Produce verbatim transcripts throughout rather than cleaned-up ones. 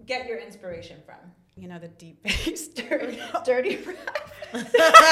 get your inspiration from? You know, the deep bass, dirty, dirty rap. I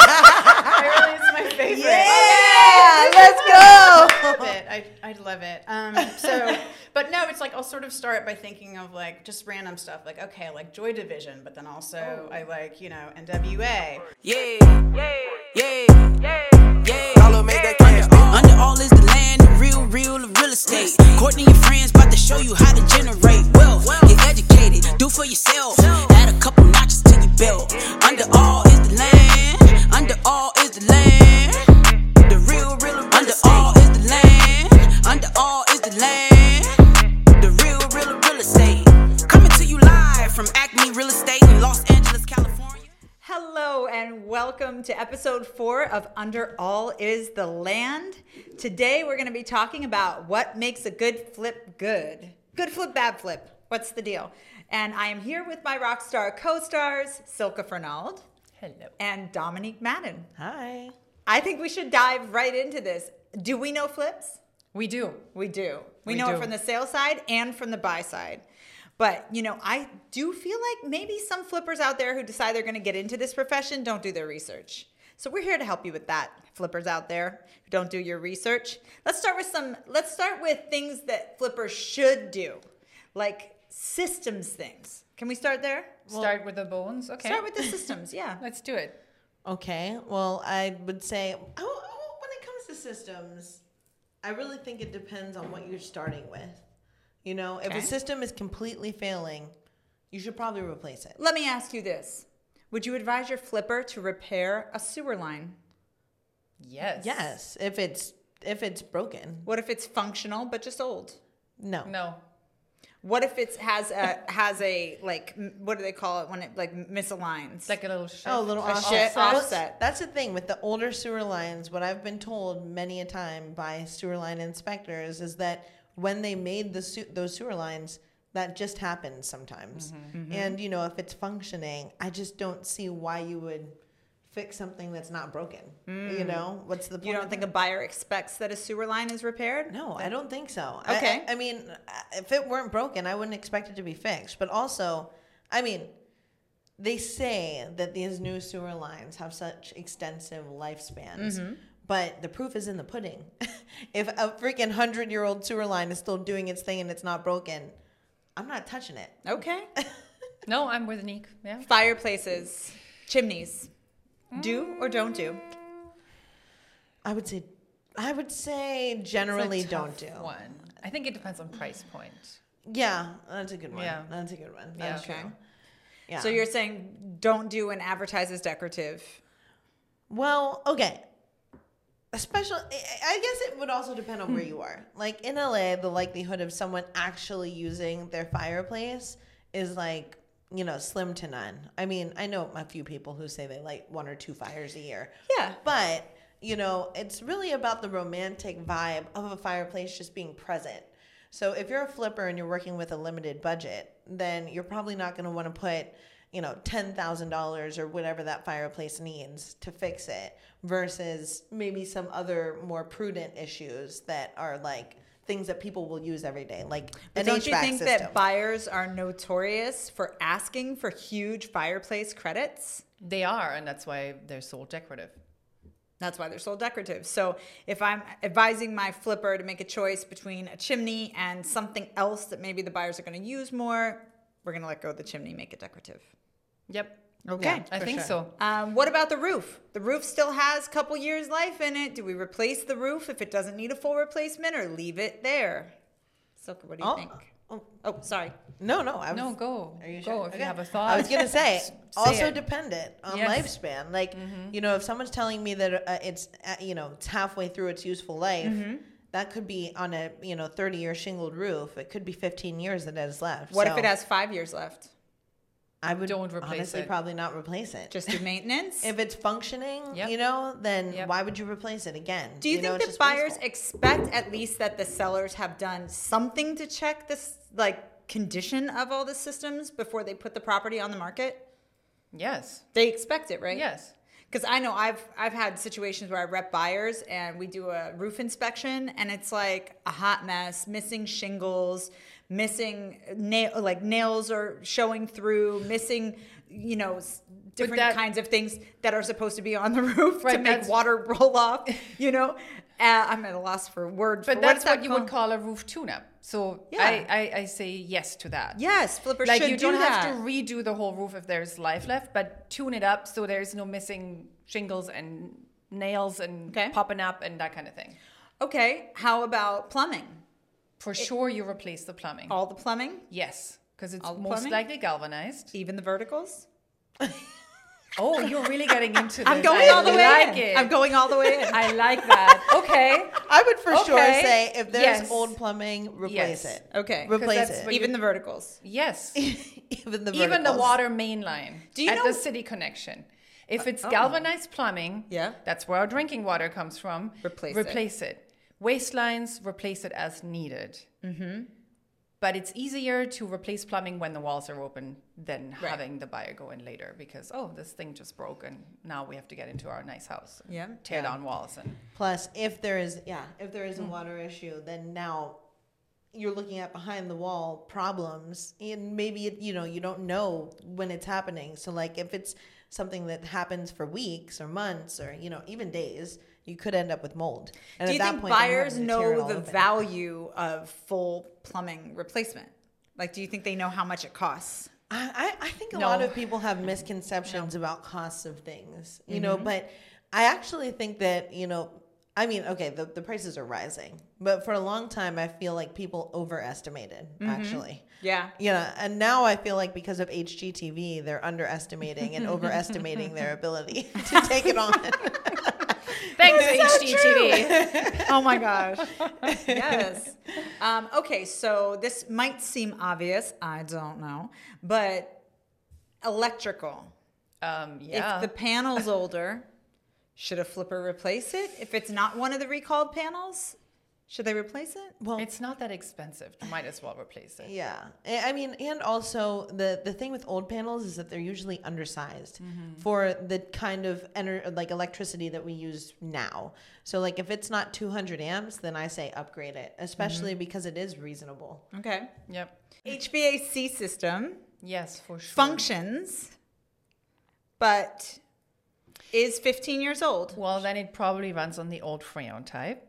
really, it's my favorite. Yeah, let's go. I love it. I, I love it. Um, so, but no, it's like I'll sort of start by thinking of like just random stuff. Like, okay, I like Joy Division, but then also I like, you know, N W A. Yeah, yeah, yeah, yeah, yeah. Dollar make that cash. Under all is the land, the real, real, the real estate. Courtney, your friends about to show you how to generate wealth. Get educated, do for yourself. Add a couple notches to your belt. Under all is the land. Under all is the land. The real, real, under all is the land. Under all is the land. The real, real, real estate. Coming to you live from Acme Real Estate in Los Angeles, California. Hello and welcome to episode four of Under All is the Land. Today we're going to be talking about what makes a good flip good. Good flip, bad flip. What's the deal? And I am here with my rock star co-stars, Silke Fernald. Hello. And Dominique Madden. Hi. I think we should dive right into this. Do we know flips? We do. We do. We, We know do. it from the sales side and from the buy side. But, you know, I do feel like maybe some flippers out there who decide they're going to get into this profession don't do their research. So we're here to help you with that, flippers out there who don't do your research. Let's start with some, let's start with things that flippers should do, like systems things. Can we start there? Start with the bones. Okay. Start with the systems, yeah. Let's do it. Okay. Well, I would say oh, oh, when it comes to systems, I really think it depends on what you're starting with. You know, if Okay. a system is completely failing, you should probably replace it. Let me ask you this. Would you advise your flipper to repair a sewer line? Yes. Yes, if it's if it's broken. What if it's functional but just old? No. No. What if it has a has a like m- what do they call it when it like misaligns? It's like a little shift. Oh, a little A offset. shit Well, offset. That's the thing with the older sewer lines. What I've been told many a time by sewer line inspectors is that when they made the su- those sewer lines, that just happens sometimes. Mm-hmm. And you know, if it's functioning, I just don't see why you would fix something that's not broken. You know, what's the point? You don't of think it? a buyer expects that a sewer line is repaired? No, I don't think so. Okay. I, I, I mean, if it weren't broken, I wouldn't expect it to be fixed. But also, I mean, they say that these new sewer lines have such extensive lifespans. Mm-hmm. But the proof is in the pudding. If a freaking hundred-year-old sewer line is still doing its thing and it's not broken, I'm not touching it. Okay. No, I'm with Nick. Yeah. Fireplaces, chimneys, do or don't do? I would say, I would say generally It's a don't tough do. one. I think it depends on price point. Yeah, that's a good one. Yeah. That's a good one. Yeah. That's Okay. true. Yeah. So you're saying don't do and advertise as decorative. Well, okay. Especially, I guess it would also depend on where you are. Like in L A, the likelihood of someone actually using their fireplace is like, you know, slim to none. I mean, I know a few people who say they light one or two fires a year. Yeah. But, you know, it's really about the romantic vibe of a fireplace just being present. So if you're a flipper and you're working with a limited budget, then you're probably not going to want to put, you know, ten thousand dollars or whatever that fireplace needs to fix it versus maybe some other more prudent issues that are like things that people will use every day, like But an don't H V A C you think system. that buyers are notorious for asking for huge fireplace credits? They are, and that's why they're sold decorative. That's why they're sold decorative. So if I'm advising my flipper to make a choice between a chimney and something else that maybe the buyers are going to use more, we're going to let go of the chimney, make it decorative. Yep. Okay. Yeah. I For think sure. so. Um, what about the roof? The roof still has a couple years life in it. Do we replace the roof if it doesn't need a full replacement or leave it there? Silke, what do you Oh, think? oh, Oh, sorry. no, no. I was, No, go. Are you Go sure? if Okay. you have a thought. I was gonna say, Say also it. dependent on Yes. lifespan. Like, you know, if someone's telling me that uh, it's uh, you know it's halfway through its useful life, that could be on a you know thirty year shingled roof. It could be fifteen years that it has left. What So if it has five years left? I would Don't replace honestly it. probably not replace it. Just do maintenance? If it's functioning, Yep. you know, then Yep. why would you replace it again? Do you, know, think it's that just buyers wasteful. expect at least that the sellers have done something to check this like condition of all the systems before they put the property on the market? Yes. They expect it, right? Yes. Because I know I've I've had situations where I rep buyers and we do a roof inspection and it's like a hot mess, missing shingles, missing nail, like nails are showing through, missing, you know, s- different that- kinds of things that are supposed to be on the roof to Right, make that's- water roll off, you know. Uh, I'm at a loss for words. But for that's what's what that you called? would call a roof tune-up. So Yeah. I, I, I say yes to that. Yes, flippers Like should you do don't that. have to redo the whole roof if there's life left, but tune it up so there's no missing shingles and nails and Okay. popping up and that kind of thing. Okay, how about plumbing? For sure, you replace the plumbing. All the plumbing, Yes, because it's All the most plumbing? likely galvanized. even the verticals. Oh, you're really getting into this. I'm going I all the way like in. it. I'm going all the way in. I like that. Okay. I would for sure Okay. say if there's Yes. old plumbing, replace Yes. it. Okay, Replace that's it. what even the verticals. Yes. Even the Even the verticals. water main line Do you at know- the city connection. If it's galvanized plumbing, Yeah. that's where our drinking water comes from. Replace it. replace it. Waste lines, replace it as needed. Mm-hmm. But it's easier to replace plumbing when the walls are open than Right. having the buyer go in later because oh, this thing just broke and now we have to get into our nice house. and Yeah. Tear Yeah. down walls and Plus, if there is, yeah, if there is a water issue, then now you're looking at behind the wall problems, and maybe it, you know you don't know when it's happening. So, like, if it's something that happens for weeks or months or you know even days, you could end up with mold. And Do at you that think point, then you're buyers having to tear it know all the open. value of full plumbing replacement? Like, do you think they know how much it costs? I, I I think a No. lot of people have misconceptions about costs of things, you Mm-hmm. know, but I actually think that, you know, I mean, okay, the, the prices are rising, but for a long time, I feel like people overestimated, Mm-hmm. actually. Yeah. You know, and now I feel like because of H G T V, they're underestimating and overestimating their ability to take it on. thanks H G T V. Oh my gosh. Yes. Um, okay, so this might seem obvious. I don't know. But electrical. Um, yeah. If the panel's older, should a flipper replace it? If it's not one of the recalled panels, should they replace it? Well, it's not that expensive. You might as well replace it. yeah. I I mean, and also the the thing with old panels is that they're usually undersized Mm-hmm. for the kind of ener- like electricity that we use now. So like if it's not two hundred amps, then I say upgrade it, especially Mm-hmm. because it is reasonable. Okay. Yep. H V A C system Yes, for sure. functions, but is fifteen years old. Well, then it probably runs on the old Freon type.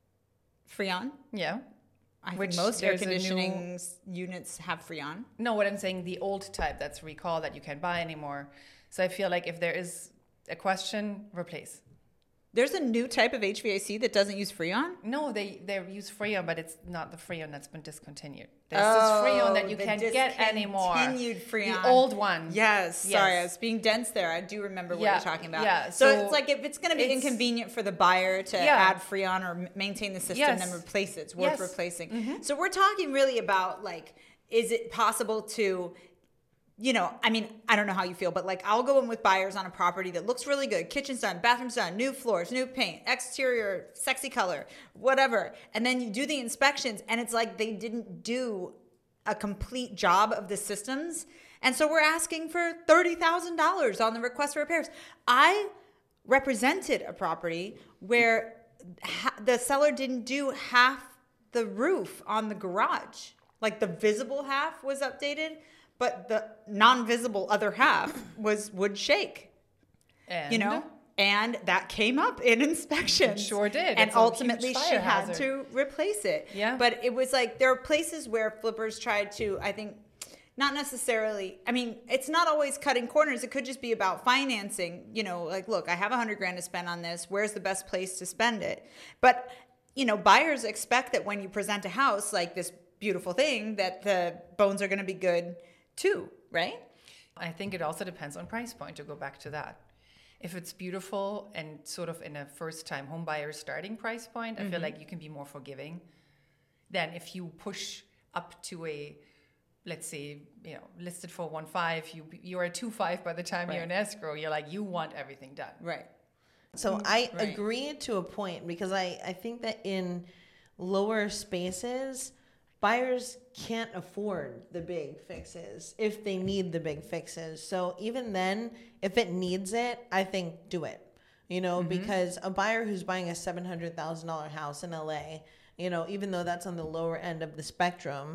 Freon. Yeah. I Which think most air there's a new- conditioning s- units have Freon. No, what I'm saying, the old type that's recalled that you can't buy anymore. So I feel like if there is a question, replace. There's a new type of H V A C that doesn't use Freon. No, they they use Freon, but it's not the Freon that's been discontinued. There's this Freon that you Oh, the can't get anymore. discontinued Freon. The old one. Yes, sorry, I Yes. was being dense there. I do remember what Yeah, you're talking about. yeah, So, so it's like if it's going to be it's- inconvenient for the buyer to Yeah. add Freon or m- maintain the system, Yes. then replace it. It's worth Yes. Mm-hmm. replacing. So we're talking really about like, is it possible to, you know, I mean, I don't know how you feel, but like I'll go in with buyers on a property that looks really good. Kitchen's done, bathroom's done, new floors, new paint, exterior, sexy color, whatever. And then you do the inspections and it's like they didn't do a complete job of the systems. And so we're asking for thirty thousand dollars on the request for repairs. I represented a property where ha- the seller didn't do half the roof on the garage. Like the visible half was updated, but the non-visible other half was would shake, And you know? And that came up in inspections. It sure did. And It's a huge ultimately she fire had hazard. to replace it. Yeah. But it was like there are places where flippers tried to, I think, not necessarily, I mean, it's not always cutting corners. It could just be about financing, you know, like, look, I have a hundred grand to spend on this. Where's the best place to spend it? But, you know, buyers expect that when you present a house like this beautiful thing, that the bones are going to be good too, right? I think it also depends on price point, to go back to that. If it's beautiful and sort of in a first time home buyer starting price point, I feel like you can be more forgiving than if you push up to a, let's say, you know, listed for one five, you you're at two five by the time you're in escrow. You're like, you want everything done. Right. So I Right. agree to a point because I, I think that in lower spaces, buyers can't afford the big fixes if they need the big fixes. So even then, if it needs it, I think do it. You know, because a buyer who's buying a seven hundred thousand dollars house in L A, you know, even though that's on the lower end of the spectrum,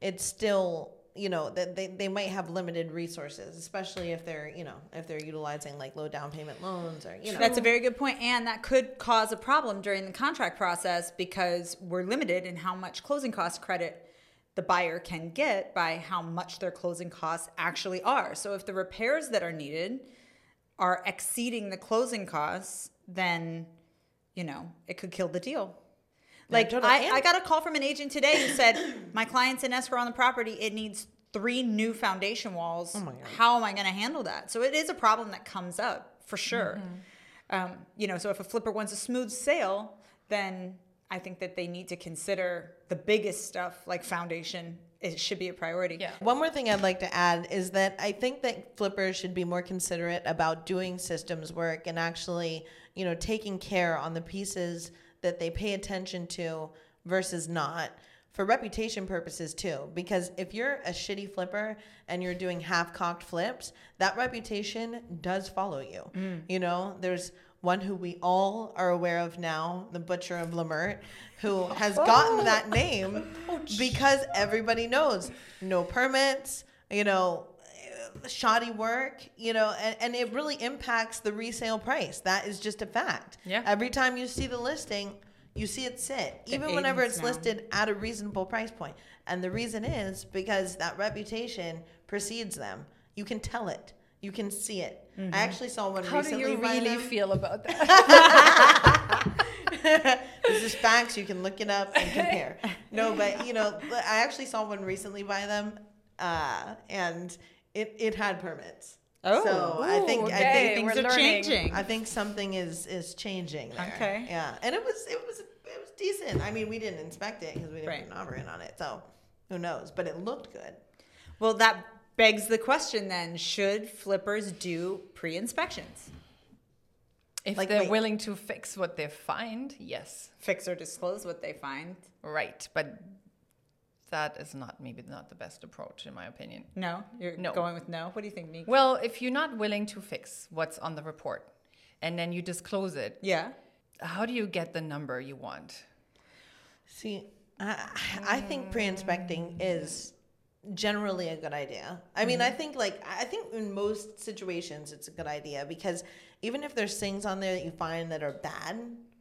it's still, you know, that they, they might have limited resources, especially if they're, you know, if they're utilizing like low down payment loans or, you know. That's a very good point, and that could cause a problem during the contract process because we're limited in how much closing cost credit the buyer can get by how much their closing costs actually are. So if the repairs that are needed are exceeding the closing costs, then, you know, it could kill the deal. Like, totally. I, I got a call from an agent today who said, my client's in escrow on the property. It needs three new foundation walls. Oh my God. How am I going to handle that? So it is a problem that comes up for sure. Mm-hmm. Um, you know, so if a flipper wants a smooth sale, then I think that they need to consider the biggest stuff like foundation. It should be a priority. Yeah. One more thing I'd like to add is that I think that flippers should be more considerate about doing systems work and actually, you know, taking care on the pieces that they pay attention to versus not, for reputation purposes too. Because if you're a shitty flipper and you're doing half-cocked flips, that reputation does follow you. Mm. You know, there's one who we all are aware of now, the Butcher of Lemert, who has gotten oh. that name because everybody knows no permits, you know, shoddy work, you know, and, and it really impacts the resale price. That is just a fact. Yeah. Every time you see the listing, you see it sit, The even whenever it's agents know. listed at a reasonable price point. And the reason is because that reputation precedes them. You can tell it. You can see it. Mm-hmm. I actually saw one How recently. do you by really them. feel about that? This is facts. You can look it up and compare. No, but you know, I actually saw one recently by them, uh, and it, it had permits. Oh, so I think okay. I think things we're are learning. changing. I think something is is changing there. Okay. Yeah, and it was it was it was decent. I mean, we didn't inspect it because we didn't Right. put an offer in on it, so who knows? But it looked good. Well, that begs the question then, should flippers do pre-inspections? If Like, they're wait. willing to fix what they find, yes. Fix or disclose what they find? Right. But that is not maybe not the best approach in my opinion. No? You're No. going with no? What do you think, Meek? Well, if you're not willing to fix what's on the report and then you disclose it, Yeah. how do you get the number you want? See, I, I think pre-inspecting is generally a good idea. I mean, I think like I think in most situations it's a good idea because even if there's things on there that you find that are bad,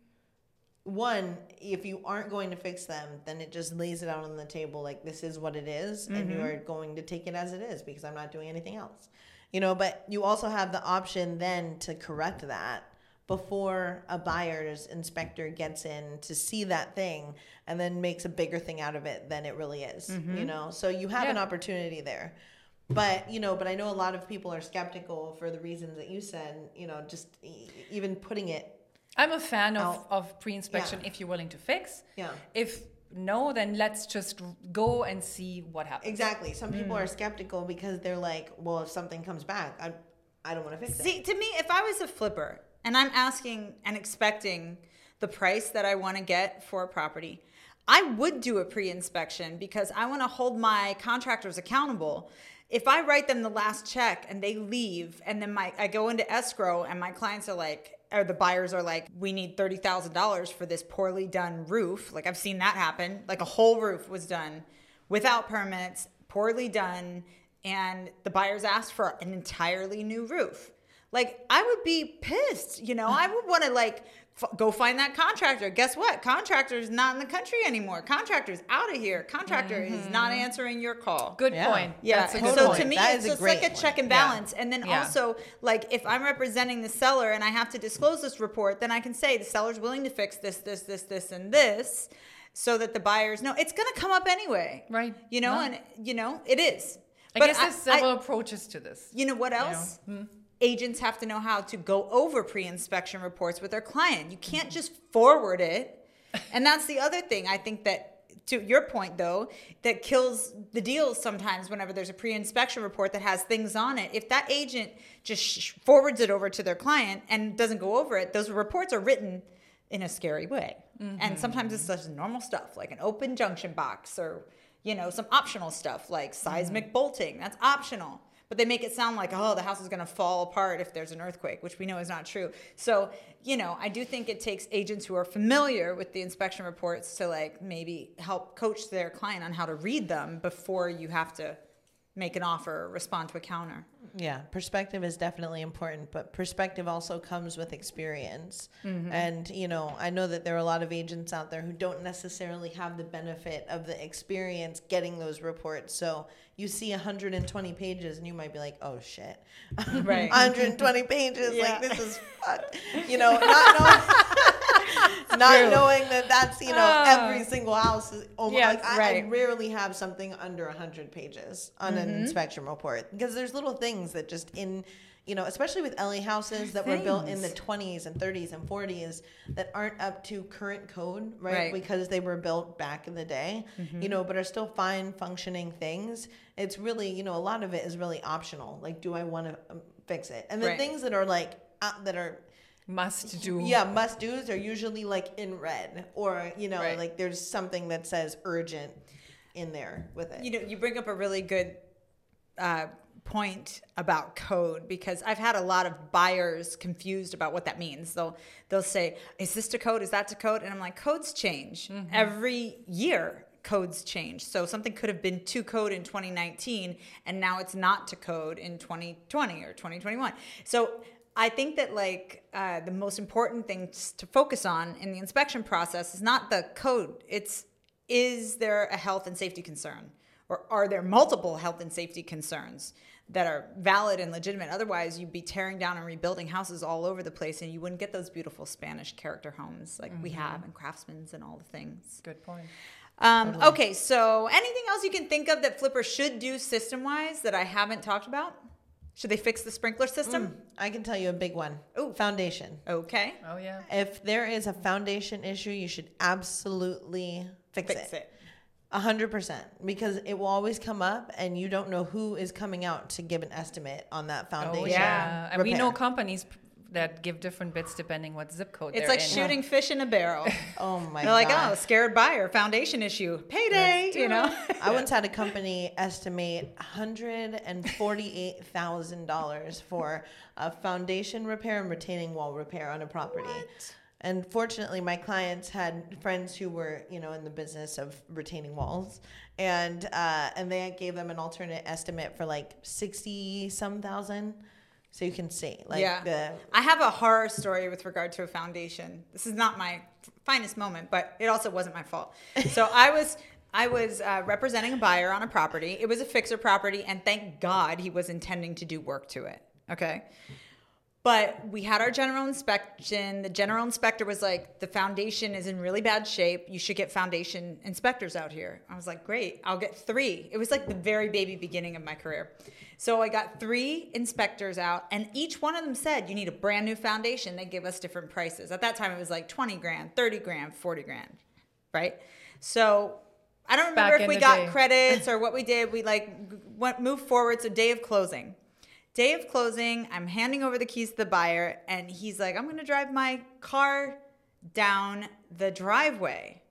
one, if you aren't going to fix them, then it just lays it out on the table like this is what it is, and you are going to take it as it is because I'm not doing anything else. You know, but you also have the option then to correct that before a buyer's inspector gets in to see that thing and then makes a bigger thing out of it than it really is, you know? So you have an Yeah. opportunity there. But, you know, but I know a lot of people are skeptical for the reasons that you said, you know, just e- even putting it. I'm a fan of, Out. of pre-inspection Yeah. if you're willing to fix. Yeah. If no, then let's just go and see what happens. Exactly. Some people are skeptical because they're like, well, if something comes back, I, I don't want to fix it. See, to me, if I was a flipper and I'm asking and expecting the price that I want to get for a property, I would do a pre-inspection because I want to hold my contractors accountable. If I write them the last check and they leave and then my I go into escrow and my clients are like, or the buyers are like, we need thirty thousand dollars for this poorly done roof. Like I've seen that happen. Like a whole roof was done without permits, poorly done, and the buyers asked for an entirely new roof. Like I would be pissed, you know, I would want to like f- go find that contractor. Guess what? Contractor's not in the country anymore. Contractor's out of here. Contractor is not answering your call. Good Yeah. point. Yeah, That's a and good so point. to me, That it's is a just great like a point. check and Yeah. balance. And then Yeah. also, like, if I'm representing the seller and I have to disclose this report, then I can say the seller's willing to fix this, this, this, this, and this, so that the buyers know it's going to come up anyway. Right. You know, No. and, you know, it is. I But guess there's I- several approaches to this. You know what else? Agents have to know how to go over pre-inspection reports with their client. You can't just forward it. And that's the other thing. I think that, to your point though, that kills the deals sometimes whenever there's a pre-inspection report that has things on it. If that agent just sh- forwards it over to their client and doesn't go over it, those reports are written in a scary way. And sometimes it's just normal stuff like an open junction box or, you know, some optional stuff like seismic bolting. That's optional. but they make it sound like, oh, the house is going to fall apart if there's an earthquake, which we know is not true. So, you know, I do think it takes agents who are familiar with the inspection reports to like maybe help coach their client on how to read them before you have to make an offer or respond to a counter. Yeah, perspective is definitely important, but perspective also comes with experience. Mm-hmm. And, you know, I know that there are a lot of agents out there who don't necessarily have the benefit of the experience getting those reports. So you see one hundred twenty pages and you might be like, oh, shit. Right. one hundred twenty pages, Yeah. like this is fuck. You know, not knowing, not knowing that that's, you know, Oh. every single house is almost Yeah, like I, right. I rarely have something under one hundred pages on an inspection report because there's little things that just in, you know, especially with L A houses that were built in the Things. twenties and thirties and forties that aren't up to current code, right? Right. Because they were built back in the day, you know, but are still fine functioning things. It's really, you know, a lot of it is really optional. Like, do I want to um, fix it? And the Right. things that are like, uh, that are, Must do. yeah, must do's are usually like in red or, you know, Right. like there's something that says urgent in there with it. You know, you bring up a really good uh, point about code because I've had a lot of buyers confused about what that means. They'll they'll say, "Is this to code? Is that to code?" And I'm like, "Codes change every year. Codes change. So something could have been to code in twenty nineteen, and now it's not to code in twenty twenty or twenty twenty-one." So I think that like uh, the most important thing to focus on in the inspection process is not the code. It's is there a health and safety concern? Or are there multiple health and safety concerns that are valid and legitimate? Otherwise, you'd be tearing down and rebuilding houses all over the place, and you wouldn't get those beautiful Spanish character homes like we have, and Craftsman's and all the things. Good point. Um, okay, so anything else you can think of that flippers should do system-wise that I haven't talked about? Should they fix the sprinkler system? I can tell you a big one. Ooh. Foundation. Okay, Oh yeah. If there is a foundation issue, you should absolutely fix, fix it. it. A hundred percent, because it will always come up, and you don't know who is coming out to give an estimate on that foundation. Oh yeah. yeah. And we know repair. companies p- that give different bits depending what zip code It's they're like in. shooting fish in a barrel. Oh my They're like, god! oh, scared buyer, foundation issue, payday, you know? I once had a company estimate one hundred and forty-eight thousand dollars for a foundation repair and retaining wall repair on a property. And fortunately, my clients had friends who were, you know, in the business of retaining walls, and uh, and they gave them an alternate estimate for like sixty some thousand. So you can see, like, yeah. the I have a horror story with regard to a foundation. This is not my finest moment, but it also wasn't my fault. So I was I was uh, representing a buyer on a property. It was a fixer property, and thank God he was intending to do work to it. Okay. But we had our general inspection. The general inspector was like, the foundation is in really bad shape. You should get foundation inspectors out here. I was like, great, I'll get three. It was like the very baby beginning of my career. So I got three inspectors out, and each one of them said, you need a brand new foundation. They give us different prices. At that time, it was like twenty grand, thirty grand, forty grand, right? So I don't remember Back if in we the got day. credits or what we did. We like went moved forward. So day of closing. Day of closing, I'm handing over the keys to the buyer, and he's like, I'm going to drive my car down the driveway.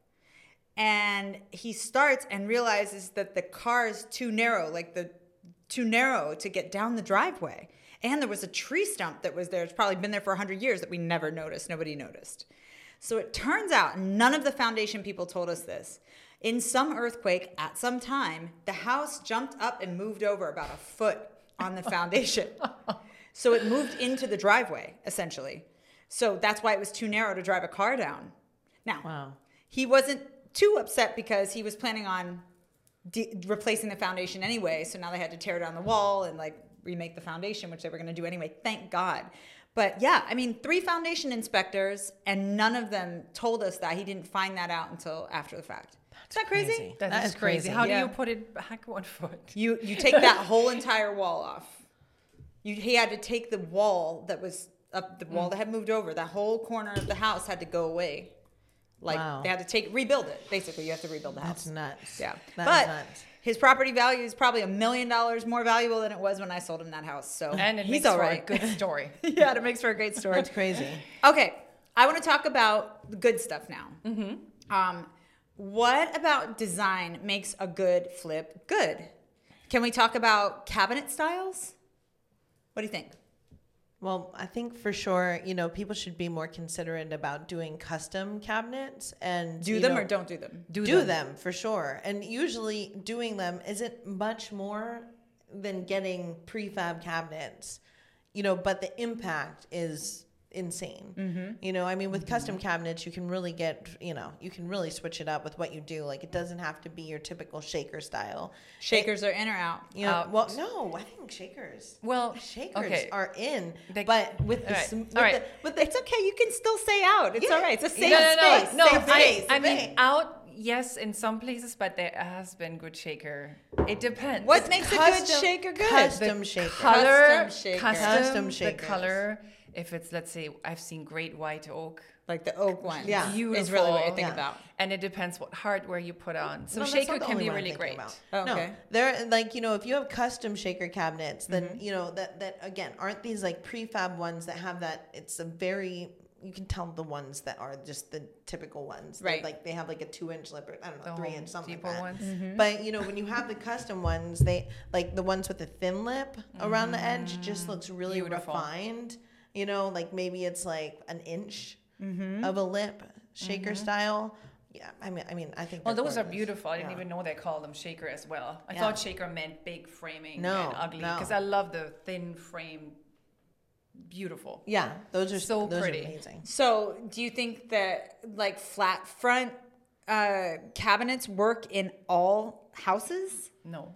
And he starts and realizes that the car is too narrow, like the too narrow to get down the driveway. And there was a tree stump that was there. It's probably been there for one hundred years that we never noticed. Nobody noticed. So it turns out, none of the foundation people told us this. In some earthquake at some time, the house jumped up and moved over about a foot on the foundation. So it moved into the driveway, essentially. So that's why it was too narrow to drive a car down. Now, wow. he wasn't too upset because he was planning on de- replacing the foundation anyway. So now they had to tear down the wall and like remake the foundation, which they were going to do anyway. Thank God. But yeah, I mean, three foundation inspectors, and none of them told us that. He didn't find that out until after the fact. Is that crazy? crazy. That, That is is crazy. crazy. How Yeah. do you put it back one foot? You you take that whole entire wall off. You, he had to take the wall that was up, the wall that had moved over. That whole corner of the house had to go away. Like Wow. they had to take rebuild it. Basically, you have to rebuild the That's house. nuts. Yeah, That but is nuts. his property value is probably a million dollars more valuable than it was when I sold him that house. So And it he's makes all for right. a good story. Yeah, it makes for a great story. That's crazy. Okay, I want to talk about the good stuff now. Mm-hmm. Um, what about design makes a good flip good? Can we talk about cabinet styles? What do you think? Well, I think for sure, you know, people should be more considerate about doing custom cabinets and Do you them know, or don't do them? do, them. them for sure. And usually doing them isn't much more than getting prefab cabinets, you know, but the impact is insane. Mm-hmm. You know, I mean, with mm-hmm. custom cabinets, you can really get, you know, you can really switch it up with what you do. Like, it doesn't have to be your typical shaker style. Shakers it, are in or out? You know, out. well, no, I think shakers. Well, shakers okay. are in, They, but with the, all right. sm- with all right. the, with the, It's okay. You can still say out. It's Yeah. all right. It's a safe no, no, no, space. no. Safe I, space. I mean, Okay. out, yes, in some places, but there has been good shaker. It depends. What makes a good custom- shaker good? custom shaker. color, Custom shaker. custom, Custom the shakers. color. If it's, let's say, I've seen great white oak. Like the oak one. Yeah. Beautiful. Is really what you think Yeah. about. And it depends what hardware you put on. So No, that's shaker not the can only be one I'm really thinking great. about. Oh, no, okay. they're like, you know, if you have custom shaker cabinets, then you know that that again aren't these like prefab ones that have that. It's a very you can tell the ones that are just the typical ones. They're Right. Like they have like a two inch lip, or I don't know, The three Home inch something Depot like that. ones. Mm-hmm. But you know, when you have the custom ones, they like the ones with the thin lip around the edge. It just looks really Beautiful. refined. You know, like maybe it's like an inch Mm-hmm. of a lip shaker style. Yeah, I mean, I mean, I think. Well, they're those are gorgeous. beautiful. I didn't Yeah. even know they called them shaker as well. I Yeah. thought shaker meant big framing No, and ugly no. because I love the thin frame. Beautiful. Yeah, those are So those pretty. Are amazing. So, do you think that like flat front uh, cabinets work in all houses? No.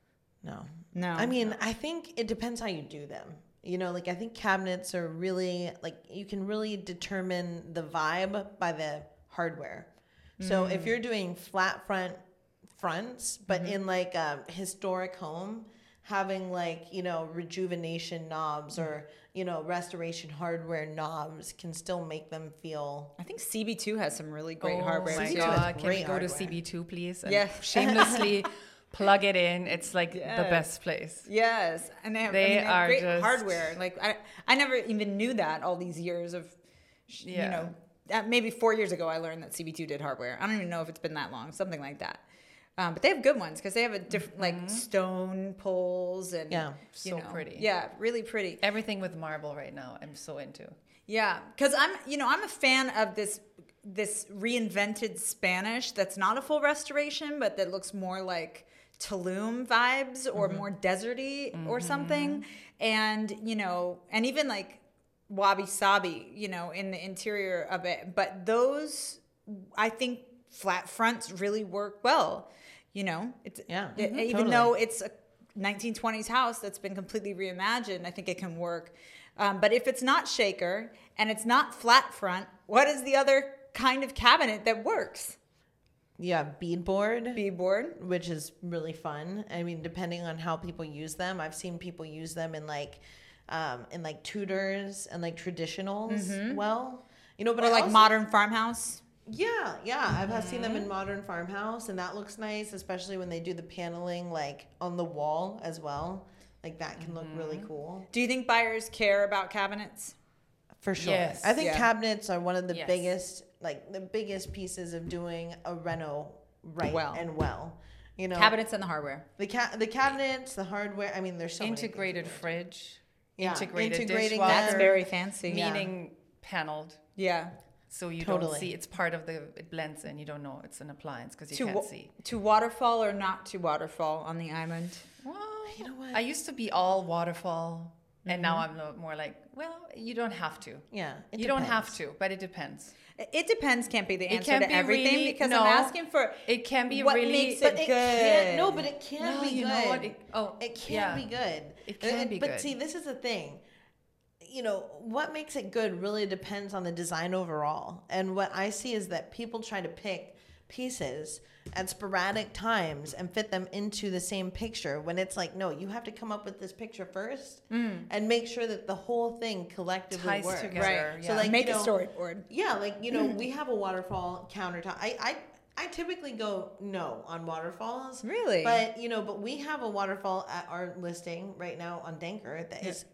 No, No. I mean, I think it depends how you do them. You know, like I think cabinets are really like you can really determine the vibe by the hardware. So if you're doing flat front fronts, but in like a historic home, having like, you know, rejuvenation knobs or, you know, restoration hardware knobs can still make them feel. I think C B two has some really great oh hardware. my too. God. Can great we go hardware. to C B two, please? And Yes. shamelessly plug it in. It's like the Yes. best place. Yes, and they have, They I mean, they have are great just- hardware. Like I, I never even knew that all these years of, sh- you Yeah. know, uh, maybe four years ago I learned that C B two did hardware. I don't even know if it's been that long, something like that. Um, but they have good ones because they have a different like stone poles and Yeah. you So know, pretty. Yeah, really pretty. Everything with marble right now, I'm so into. Yeah, because I'm, you know, I'm a fan of this this reinvented Spanish that's not a full restoration, but that looks more like Tulum vibes or more deserty or something. And you know, and even like wabi sabi, you know, in the interior of it. But those, I think, flat fronts really work well. You know, it's Yeah, it- mhm, even totally. though it's a nineteen twenties house that's been completely reimagined, I think it can work. Um, but if it's not shaker and it's not flat front, what is the other kind of cabinet that works? Yeah, beadboard. B-board. Which is really fun. I mean, depending on how people use them, I've seen people use them in like, um, in like Tudors and like traditionals. Well, you know, but Or I like also- modern farmhouse. Yeah, yeah, I've seen them in modern farmhouse, and that looks nice, especially when they do the paneling like on the wall as well. Like that can look really cool. Do you think buyers care about cabinets? For sure. Yes. I think Yeah. cabinets are one of the Yes. biggest, like the biggest pieces of doing a reno right Well. and well. You know, Cabinets and the hardware. the ca- the cabinets, the hardware. I mean, there's so many things Integrated to do. fridge, Yeah, integrated integrating dishwasher, That's very fancy. Yeah. meaning paneled. Yeah. So you Totally. don't see it's part of the it blends in. You don't know it's an appliance because you To, can't wa- see. to waterfall or not to waterfall on the island? Well, You know what? I used to be all waterfall, and now I'm lo- more like, well, you don't have to. Yeah, it you don't have depends. to, but it depends. It depends can't be the It answer can to be everything really- because no. I'm asking for It can be what really. makes But it it good. can't. No, but it can No, be you good. know what? It- oh, It can yeah. be good. It can Uh, be but good. see, this is the thing. You know, what makes it good really depends on the design overall. And what I see is that people try to pick pieces at sporadic times and fit them into the same picture when it's like, no, you have to come up with this picture first and make sure that the whole thing collectively Ties works. together, Right. yeah. So like, Make you a know, storyboard. yeah, like, you know, we have a waterfall countertop. I, I I typically go no on waterfalls. Really? But, you know, but we have a waterfall at our listing right now on Danker that is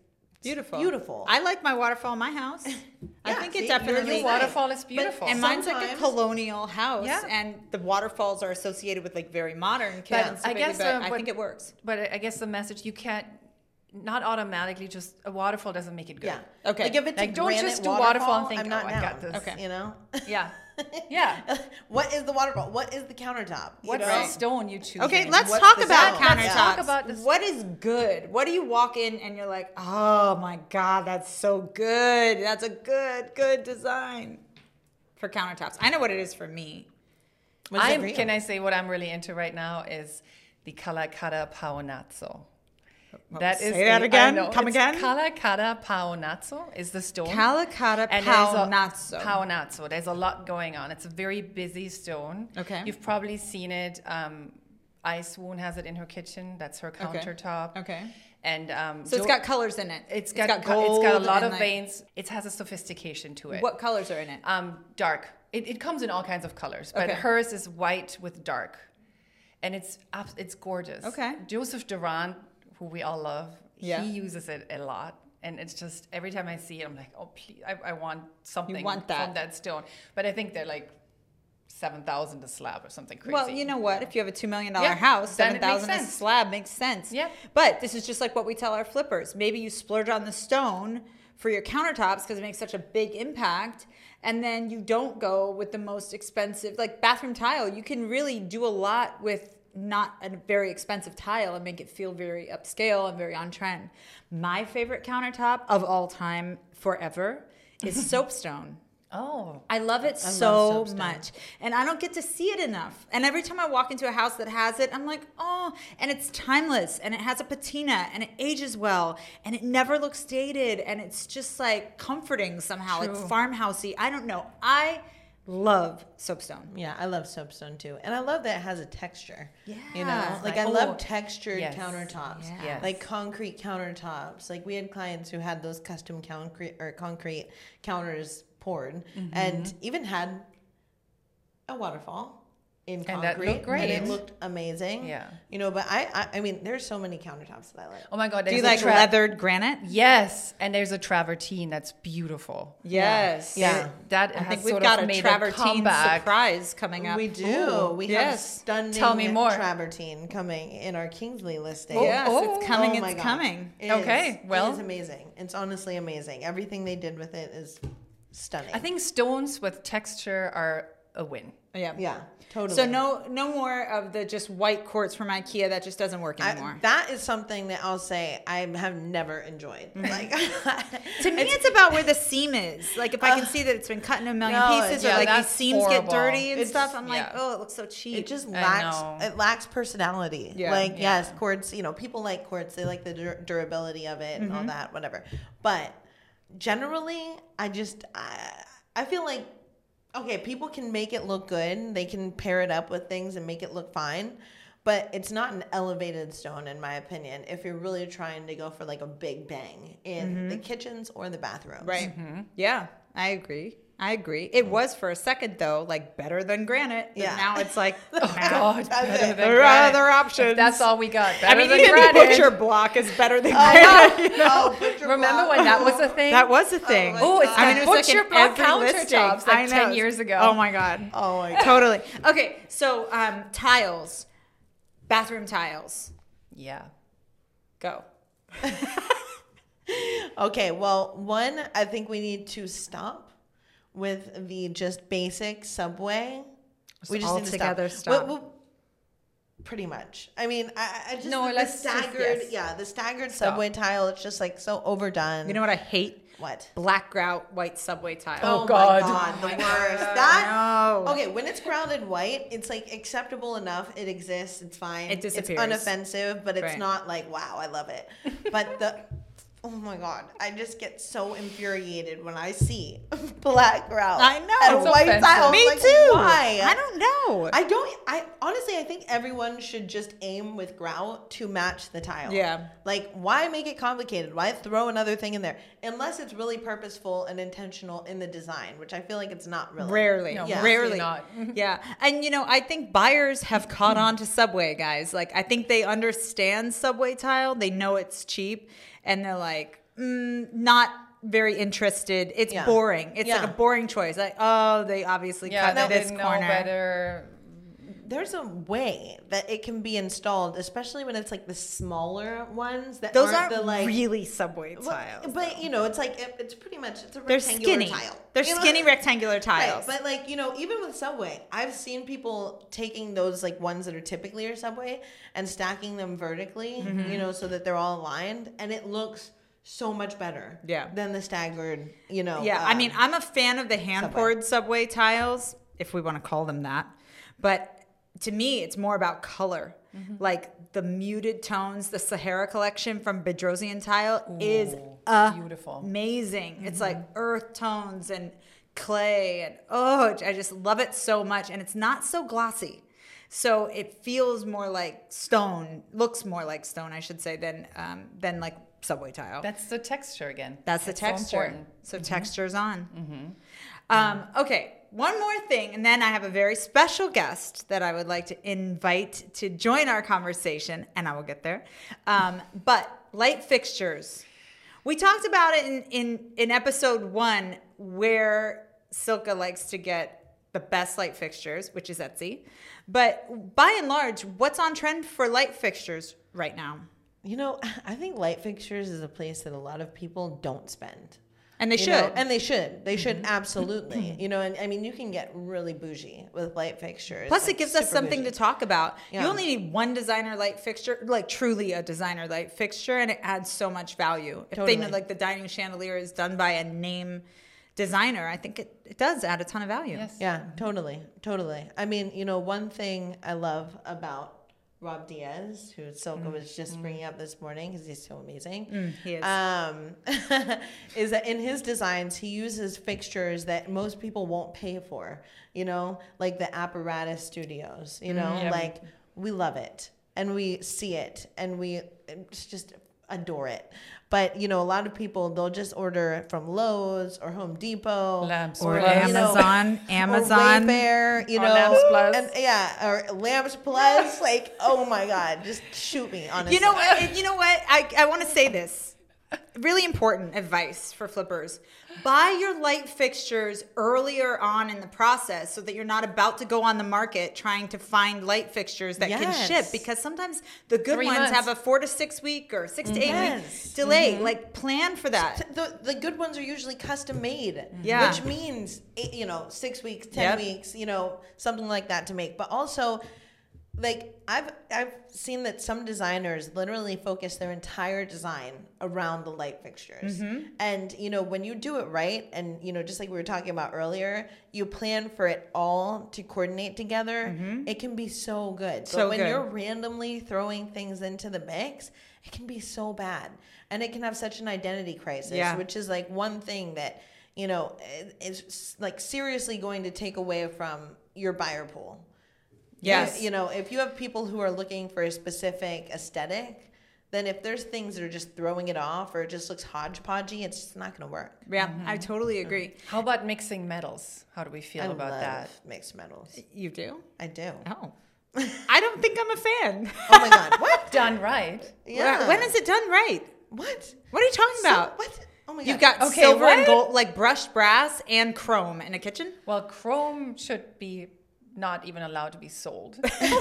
Beautiful. beautiful. I like my waterfall in my house. I Yeah, think see, it your definitely Your waterfall is beautiful. And mine's like a Sometimes- colonial house, Yeah. and the waterfalls are associated with like very modern But kitchens. I but guess, but uh, I what- think it works. But I guess the message, you can't, not automatically just, a waterfall doesn't make it good. Yeah. Okay. Like if it's Like, a don't granite just do waterfall, waterfall and think, I'm not "Oh, I down. got this." Okay. You know. Yeah. Yeah. What is the waterfall? What is the countertop? You What's know? the stone you choose? Okay, let's What's talk the about stone? countertops. Let's talk about this- What is good? What do you walk in and you're like, oh my god, that's so good. That's a good, good design for countertops. I know what it is for me. What's it I'm, for you? can I say what I'm really into right now is the Calacata Paonazzo. That is say that a- I again. know, Come it's again. Calacata Paonazzo is the stone. Calacata And there's a- Paonazzo. Paonazzo. There's a lot going on. It's a very busy stone. Okay. You've probably seen it. Um, Ice Woon has it in her kitchen. That's her Okay. countertop. Okay. And um, So it's Jo- got colors in it. it's got, got co- gold. it's got a lot and, of like, veins. It has a sophistication to it. What colors are in it? Um, dark. It, it comes in all kinds of colors, but Okay. hers is white with dark, and it's abs- it's gorgeous. Okay. Joseph Durand, who we all love, Yeah. he uses it a lot, and it's just every time I see it, I'm like, oh please, I, I want something want that. from that stone. But I think they're like seven thousand a slab or something crazy. Well, you know what? If you have a two million dollar Yeah, house, then seven it makes thousand a sense. slab makes sense. Yeah. But this is just like what we tell our flippers. Maybe you splurge on the stone for your countertops because it makes such a big impact, and then you don't go with the most expensive, like bathroom tile. You can really do a lot with not a very expensive tile and make it feel very upscale and very on trend. My favorite countertop of all time, forever, is soapstone. Oh, I love it I so love soapstone. much. And I don't get to see it enough. And every time I walk into a house that has it, I'm like, oh, and it's timeless and it has a patina and it ages well and it never looks dated and it's just like comforting somehow, like True. farmhousey. I don't know. I love soapstone. Yeah, I love soapstone too, and I love that it has a texture. you know, Yeah. like Like- I oh, love textured yes. countertops, Yeah. Yes. like concrete countertops. Like we had clients who had those custom concrete or concrete counters poured, Mm-hmm. and even had a waterfall in And concrete, that looked and it great. looked amazing. Yeah. you know, but I, I, I mean, there's so many countertops that I like. oh my God! Do you there's a like tra- leathered granite? Yes, and there's a travertine that's beautiful. Yes. Yeah. That I has think we've sort got of a made travertine comeback. surprise coming up. We do. Ooh, we yes. have stunning Tell me more. travertine coming in our Kingsley listing. Yes, Oh, it's coming. Oh my it's God. coming. It Okay, is- well- it is amazing. It's honestly amazing. Everything they did with it is stunning. I think stones with texture are a win. Yeah. yeah, totally. So no, no more of the just white quartz from IKEA. That just doesn't work anymore. I, that is something that I'll say I have never enjoyed. Mm-hmm. Like To me, it's about where the seam is. Like if I can see that it's been cut in a million no, pieces, yeah, or like these that's seams horrible. get dirty and It's- stuff, I'm like, yeah. oh, it looks so cheap. it just I lacks know. it lacks personality. Yeah. Like Yeah. yes, quartz. You know, people like quartz. They like the dur- durability of it and Mm-hmm. all that, whatever. But generally, I just I, I feel like okay, people can make it look good. They can pair it up with things and make it look fine. But it's not an elevated stone, in my opinion, if you're really trying to go for like a big bang in the kitchens or the bathrooms. right. Yeah, I agree. I agree. It was for a second though, like better than granite. But Yeah. now it's like Oh nah. God, better than There are granite. other options. If that's all we got. I Better mean, than even granite. butcher block is better than I granite. know. Oh, butcher Remember block. when that was a thing? That was a thing. my Oh, it's God. I mean, it was butcher like in block every listing. countertops like I ten know. years ago. Oh my god. Oh my God. Totally. Okay, so um, tiles, bathroom tiles. Yeah. Go. Okay, well, one, I think we need to stop with the just basic subway. We just need to altogether stop. stop. Well, well, pretty much. I mean, I, I just No, the, the let's just- staggered, yes. yeah, the staggered Stop. subway tile. It's just like so overdone. You know what I hate? what? Black grout white subway tile. Oh, God. my God, the my worst. God, That no. okay, when it's grounded white, it's like acceptable enough. It exists. It's fine. It disappears. It's unoffensive, but it's Right. not like wow, I love it. But the oh my God, I just get so infuriated when I see black grout. I know. and It's white offensive. tile. Me Like, too. Why? I don't know. I don't. I honestly, I think everyone should just aim with grout to match the tile. Yeah. Like, why make it complicated? Why throw another thing in there? Unless it's really purposeful and intentional in the design, which I feel like it's not really. Rarely. No, Yeah. Rarely. not. Yeah. And you know, I think buyers have caught on to Subway, guys. Like I think they understand Subway tile. They know it's cheap and they're like, mm, not very interested. It's Yeah. boring. It's Yeah. like a boring choice. Like, oh, they obviously Yeah, cut they this didn't corner. know better. There's a way that it can be installed, especially when it's like the smaller ones that Those aren't aren't the like really subway Well, tiles. but you know, it's like it, it's pretty much it's a They're rectangular skinny. tile. They're You know? skinny rectangular Right, tiles. but like you know, even with Subway, I've seen people taking those like ones that are typically your Subway and stacking them vertically, Mm-hmm. you know, so that they're all aligned, and it looks so much better. Yeah. Than the staggered, you know. Yeah, I um, mean, I'm a fan of the hand poured subway tiles, if we want to call them that. But to me, it's more about color. Mm-hmm. Like the muted tones, the Sahara collection from Bedrosian Tile is Ooh, beautiful. amazing. It's Mm-hmm. like earth tones and clay, and oh, I just love it so much. And it's not so glossy. So it feels more like stone, looks more like stone, I should say, than um, than like subway tile. That's the texture again. That's the It's so texture. important. So, texture's on. Um, okay, one more thing, and then I have a very special guest that I would like to invite to join our conversation, and I will get there. Um, but light fixtures. We talked about it in, in, in episode one, where Silka likes to get the best light fixtures, which is Etsy. But by and large, what's on trend for light fixtures right now? You know, I think light fixtures is a place that a lot of people don't spend. And they You should. know, and they should. They should absolutely. You know, and I mean, you can get really bougie with light fixtures. Plus, like it gives us super something bougie. to talk about. Yeah. You only need one designer light fixture, like truly a designer light fixture, and it adds so much value. If they know, Totally. like, the dining chandelier is done by a name designer, I think it, it does add a ton of value. Yes. Yeah, totally, totally. I mean, you know, one thing I love about Rob Diaz, who Silka was just bringing up this morning because he's so amazing, Mm, he is. um, is that in his designs he uses fixtures that most people won't pay for. You know, like the Apparatus Studios. You know, Yeah. like we love it and we see it and we just adore it. But you know, a lot of people they'll just order from Lowe's or Home Depot Lamps Or Plus. you know, Amazon, Amazon. or Wayfair, you Or know, Lamps Plus. and yeah, or Lamps Plus. Like, oh my God, just shoot me, honestly. You know what? You know what? I, I want to say this. Really important advice for flippers. Buy your light fixtures earlier on in the process so that you're not about to go on the market trying to find light fixtures that can Yes. ship, because sometimes the good Three ones months. have a four to six week or six to eight Yes. week delay. Like, plan for that. The, the good ones are usually custom made, Yeah. which means eight, you know six weeks, ten Yep. weeks, you know something like that to make. But also, like I've I've seen that some designers literally focus their entire design around the light fixtures. Mm-hmm. And you know when you do it right, and you know just like we were talking about earlier, you plan for it all to coordinate together. It can be so good. So but when good. you're randomly throwing things into the mix, it can be so bad, and it can have such an identity crisis, Yeah. which is like one thing that you know is like seriously going to take away from your buyer pool. Yes. You, you know, if you have people who are looking for a specific aesthetic, then if there's things that are just throwing it off or it just looks hodgepodgey, it's just not going to work. Yeah, I totally agree. How about mixing metals? How do we feel I about love that? mixed metals. You do? I do. Oh. I don't think I'm a fan. Oh my God. What? Done right. Yeah. When is it done right? What? What are you talking So- about? what? Oh my God. You've got Okay, silver and what? gold, like brushed brass and chrome in a kitchen? Well, chrome should be not even allowed to be sold.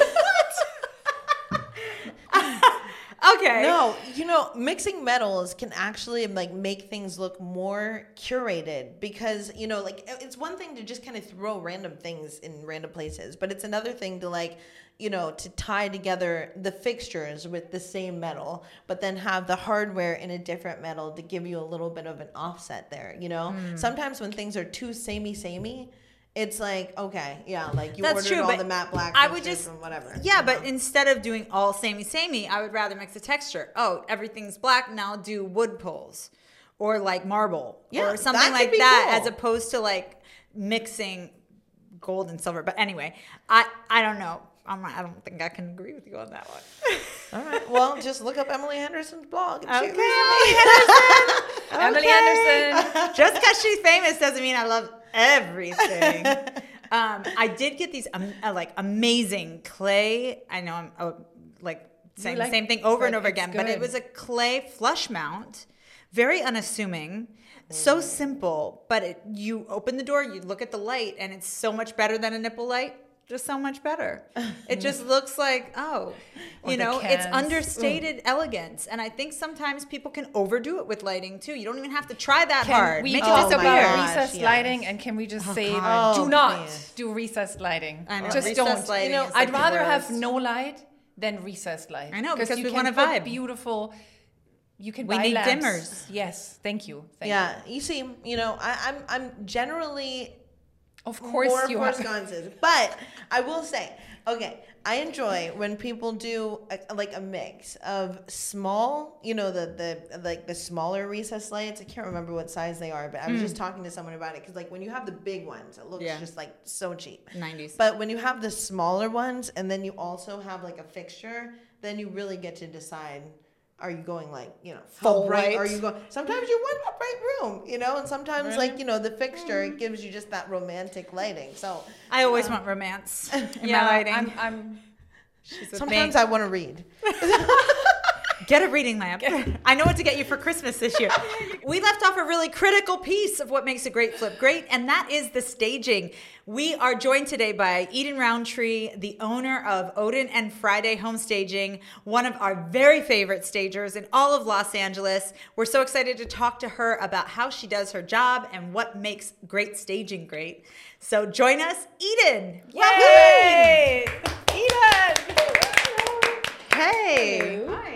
Okay. No, you know, mixing metals can actually like make things look more curated because, you know, like it's one thing to just kind of throw random things in random places, but it's another thing to like, you know, to tie together the fixtures with the same metal, but then have the hardware in a different metal to give you a little bit of an offset there, you know? Sometimes when things are too samey samey, it's like, okay, yeah, like you That's ordered true, all but the matte black I would fixtures just- from whatever. Yeah, you but know? instead of doing all samey samey, I would rather mix a texture. Oh, everything's black, now do wood pulls or like marble Yeah, or something that could like be that, cool. as opposed to like mixing gold and silver. But anyway, I I don't know. I'm, I don't think I can agree with you on that one. All right. Well, just look up Emily Henderson's blog. And she Okay, agrees with me. Emily Henderson. Emily Henderson. Just because she's famous doesn't mean I love everything. um, I did get these um, uh, like amazing clay. I know I'm uh, like saying like- the same thing over and but over it's again, but it good. was a clay flush mount very unassuming, so simple, but it, you open the door, you look at the light, and it's so much better than a nipple light. Just so much better. It just looks like, oh, you Or the know, it's cans. understated elegance. And I think sometimes people can overdo it with lighting too. You don't even have to try that Can hard. we Make talk it Oh my about disappear. gosh, recessed yes. lighting, and can we just say, God. Oh, do not please. do recessed lighting? I know. Just Recessed don't. lighting you know, is like I'd the rather have worst. no light than recessed light. I know, because you we can want a put vibe. Beautiful. You can We buy need lamps. dimmers. Yes, thank you. Thank Yeah, you see, you know, I, I'm I'm generally you. Of course more you for have. sconces, but I will say, okay, I enjoy when people do a, like a mix of small, you know, the the like the smaller recess lights. I can't remember what size they are, but I was just talking to someone about it because like when you have the big ones, it looks Yeah. just like so cheap. nineties. But when you have the smaller ones and then you also have like a fixture, then you really get to decide. Are you going like, you know, how Full bright white? are you going? Sometimes you want a bright room, you know, and sometimes like, you know, the fixture it gives you just that romantic lighting. So I always want romance in Yeah, my lighting. I'm, I'm She's with sometimes me. I want to read. Get a reading lamp. I know what to get you for Christmas this year. We left off a really critical piece of what makes a great flip great, and that is the staging. We are joined today by Eden Roundtree, the owner of Odin and Friday Home Staging, one of our very favorite stagers in all of Los Angeles. We're so excited to talk to her about how she does her job and what makes great staging great. So join us, Eden. Yay! Eden! Hey. Hi.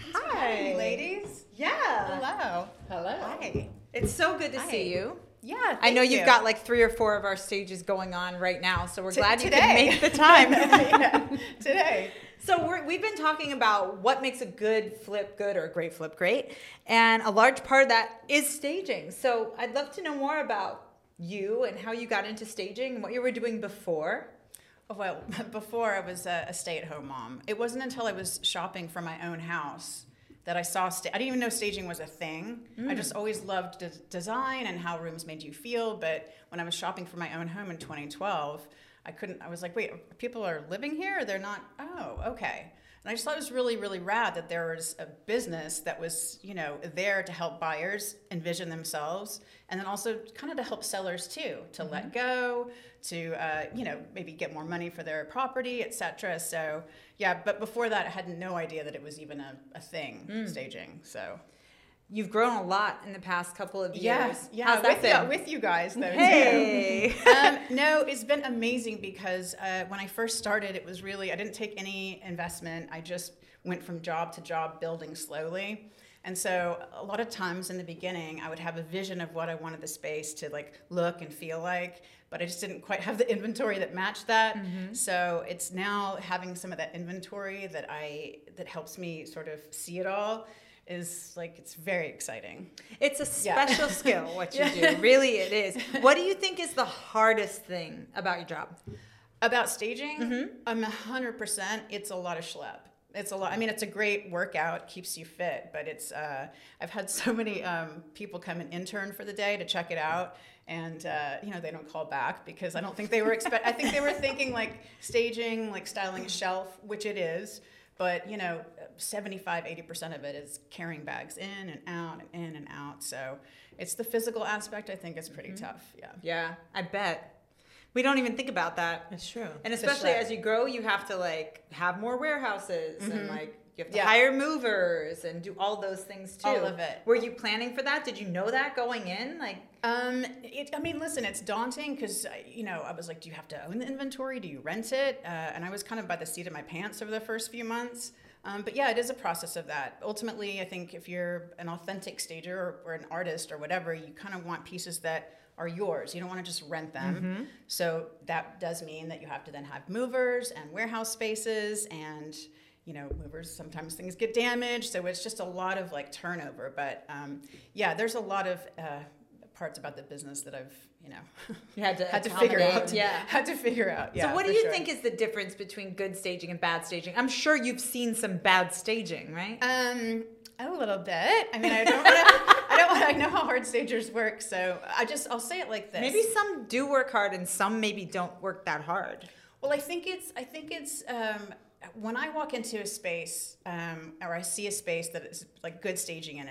Hi. ladies. Yeah. Hello. Hello. Hi. It's so good to Hi. see you. Yeah, I know thank you've you. got like three or four of our stages going on right now, so we're T- glad you today. can make the time. Yeah, today. So we're, we've been talking about what makes a good flip good or a great flip great, and a large part of that is staging. So I'd love to know more about you and how you got into staging and what you were doing before. Well, before I was a, a stay-at-home mom. It wasn't until I was shopping for my own house that I saw. Sta- I didn't even know staging was a thing. I just always loved de- design and how rooms made you feel. But when I was shopping for my own home in twenty twelve, I couldn't. I was like, wait, people are living here? They're not. Oh, okay. And I just thought it was really, really rad that there was a business that was, you know, there to help buyers envision themselves, and then also kind of to help sellers too, to mm-hmm. let go, to, uh, you know, maybe get more money for their property, et cetera. So, yeah, but before that, I had no idea that it was even a, a thing, mm. staging. So. You've grown a lot in the past couple of years. Yeah, yeah. How's that with, been? you, with you guys, though. Hey. Too. um, no, it's been amazing because uh, when I first started, it was really I didn't take any investment. I just went from job to job, building slowly. And so a lot of times in the beginning, I would have a vision of what I wanted the space to like look and feel like, but I just didn't quite have the inventory that matched that. Mm-hmm. So it's now having some of that inventory that I that helps me sort of see it all. Is like it's very exciting. It's a special yeah. skill what you do. Really, it is. What do you think is the hardest thing about your job? About staging, mm-hmm. I'm a hundred percent. It's a lot of schlep. It's a lot. I mean, it's a great workout, keeps you fit, but it's. Uh, I've had so many um, people come and intern for the day to check it out, and uh, you know they don't call back because I don't think they were expect. I think they were thinking like staging, like styling a shelf, which it is. But, you know, seventy-five, eighty percent of it is carrying bags in and out and in and out. So it's the physical aspect I think is pretty mm-hmm. tough. Yeah. Yeah, I bet. We don't even think about that. It's true. And especially as you grow, you have to, like, have more warehouses mm-hmm. and, like, you have to yeah. hire movers and do all those things, too. All of it. Were you planning for that? Did you know that going in? Like, Um, it, I mean, listen, it's daunting because, you know, I was like, do you have to own the inventory? Do you rent it? Uh, and I was kind of by the seat of my pants over the first few months. Um, but yeah, it is a process of that. Ultimately, I think if you're an authentic stager or, or an artist or whatever, you kind of want pieces that are yours. You don't want to just rent them. Mm-hmm. So that does mean that you have to then have movers and warehouse spaces and, you know, movers, sometimes things get damaged. So it's just a lot of like turnover. But um, yeah, there's a lot of uh, parts about the business that I've, you know, you had to, had to figure out. Yeah. Had to figure out. Yeah, so what do for you sure. think is the difference between good staging and bad staging? I'm sure you've seen some bad staging, right? Um, a little bit. I mean, I don't want to, I don't want to, I know how hard stagers work. So I just, I'll say it like this. Maybe some do work hard and some maybe don't work that hard. Well, I think it's, I think it's, um, when I walk into a space, um, or I see a space that is like good staging in it,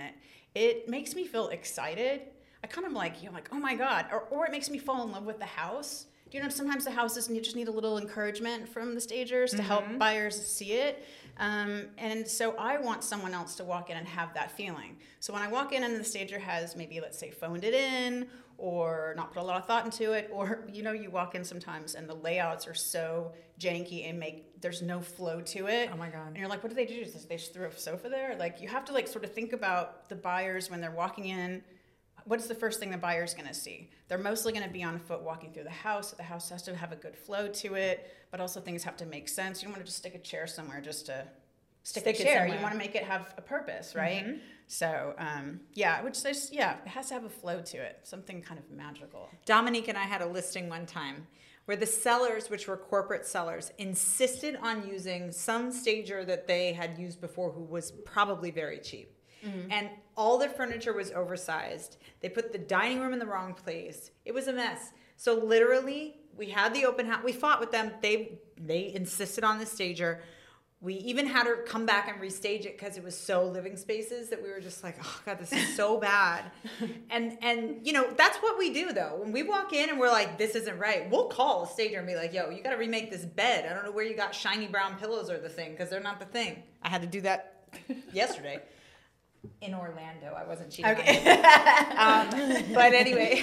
it makes me feel excited. I kind of like, you're like, oh my God. Or, or it makes me fall in love with the house. Do you know, sometimes the houses need, just need a little encouragement from the stagers to mm-hmm. help buyers see it. Um, and so I want someone else to walk in and have that feeling. So when I walk in and the stager has maybe, let's say, phoned it in or not put a lot of thought into it, or, you know, you walk in sometimes and the layouts are so janky and make, there's no flow to it. Oh my God. And you're like, what did they do? Did they just throw a sofa there? Like, you have to like sort of think about the buyers when they're walking in. What's the first thing the buyer's going to see? They're mostly going to be on foot walking through the house. The house has to have a good flow to it, but also things have to make sense. You don't want to just stick a chair somewhere just to stick, stick a chair. You want to make it have a purpose, right? Mm-hmm. So, um, yeah, I would say, yeah, it has to have a flow to it, something kind of magical. Dominique and I had a listing one time where the sellers, which were corporate sellers, insisted on using some stager that they had used before who was probably very cheap. Mm-hmm. And all their furniture was oversized. They put the dining room in the wrong place. It was a mess. So literally, we had the open house. We fought with them. They they insisted on the stager. We even had her come back and restage it because it was so living spaces that we were just like, oh God, this is so bad. and and you know, that's what we do though. When we walk in and we're like, this isn't right, we'll call a stager and be like, yo, you got to remake this bed. I don't know where you got shiny brown pillows or the thing because they're not the thing. I had to do that yesterday. In Orlando, I wasn't cheating. Okay. um, but anyway,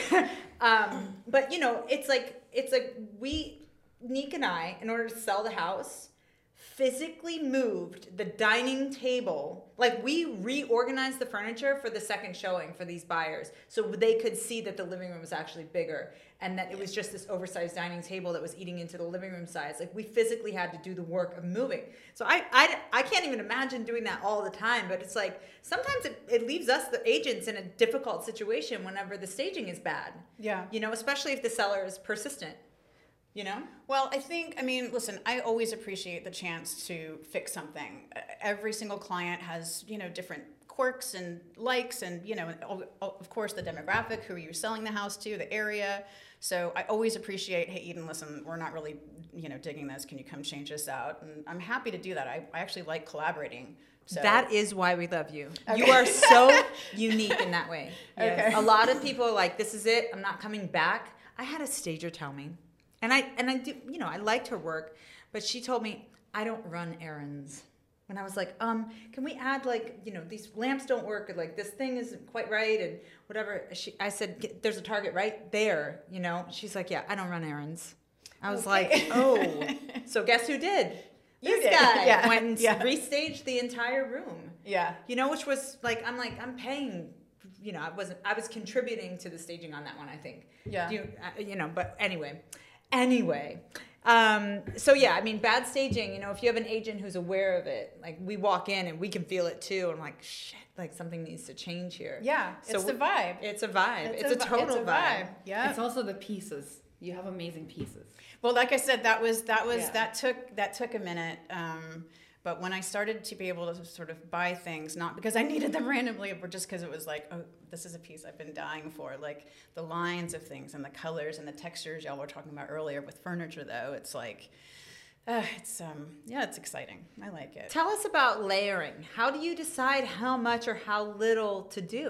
um, but you know, it's like it's like we, Nick and I, in order to sell the house, physically moved the dining table. Like we reorganized the furniture for the second showing for these buyers, so they could see that the living room was actually bigger and that it was just this oversized dining table that was eating into the living room size. Like we physically had to do the work of moving. So I I, I can't even imagine doing that all the time, but it's like sometimes it, it leaves us, the agents, in a difficult situation whenever the staging is bad. Yeah. You know, especially if the seller is persistent. You know? Well, I think, I mean, listen, I always appreciate the chance to fix something. Every single client has, you know, different quirks and likes and, you know, of course, the demographic, who you're selling the house to, the area. So I always appreciate, hey, Eden, listen, we're not really, you know, digging this. Can you come change this out? And I'm happy to do that. I, I actually like collaborating. So. That is why we love you. Okay. You are so unique in that way. Yes. Okay. A lot of people are like, this is it. I'm not coming back. I had a stager tell me. And I and I do, you know, I liked her work, but she told me, I don't run errands. And I was like, um, can we add like, you know, these lamps don't work, or like this thing isn't quite right, and whatever. She, I said, there's a Target right there, you know. She's like, yeah, I don't run errands. I was okay. like, oh, so guess who did? You this did. guy Yeah. went and yeah. restaged the entire room. Yeah. You know, which was like, I'm like, I'm paying. You know, I wasn't. I was contributing to the staging on that one, I think. Yeah. You, uh, you know, but anyway. Anyway, um, so yeah, I mean, bad staging, you know, if you have an agent who's aware of it, like we walk in and we can feel it too. And I'm like, shit, like something needs to change here. Yeah, so it's the vibe. It's a vibe. It's, it's a, a total it's a vibe. vibe. Yeah. It's also the pieces. You have amazing pieces. Well, like I said, that was, that was, Yeah. that took, that took a minute. Um, But when I started to be able to sort of buy things, not because I needed them randomly, but just because it was like, oh, this is a piece I've been dying for. Like the lines of things and the colors and the textures y'all were talking about earlier with furniture, though. It's like, uh, it's, um, yeah, it's exciting. I like it. Tell us about layering. How do you decide how much or how little to do?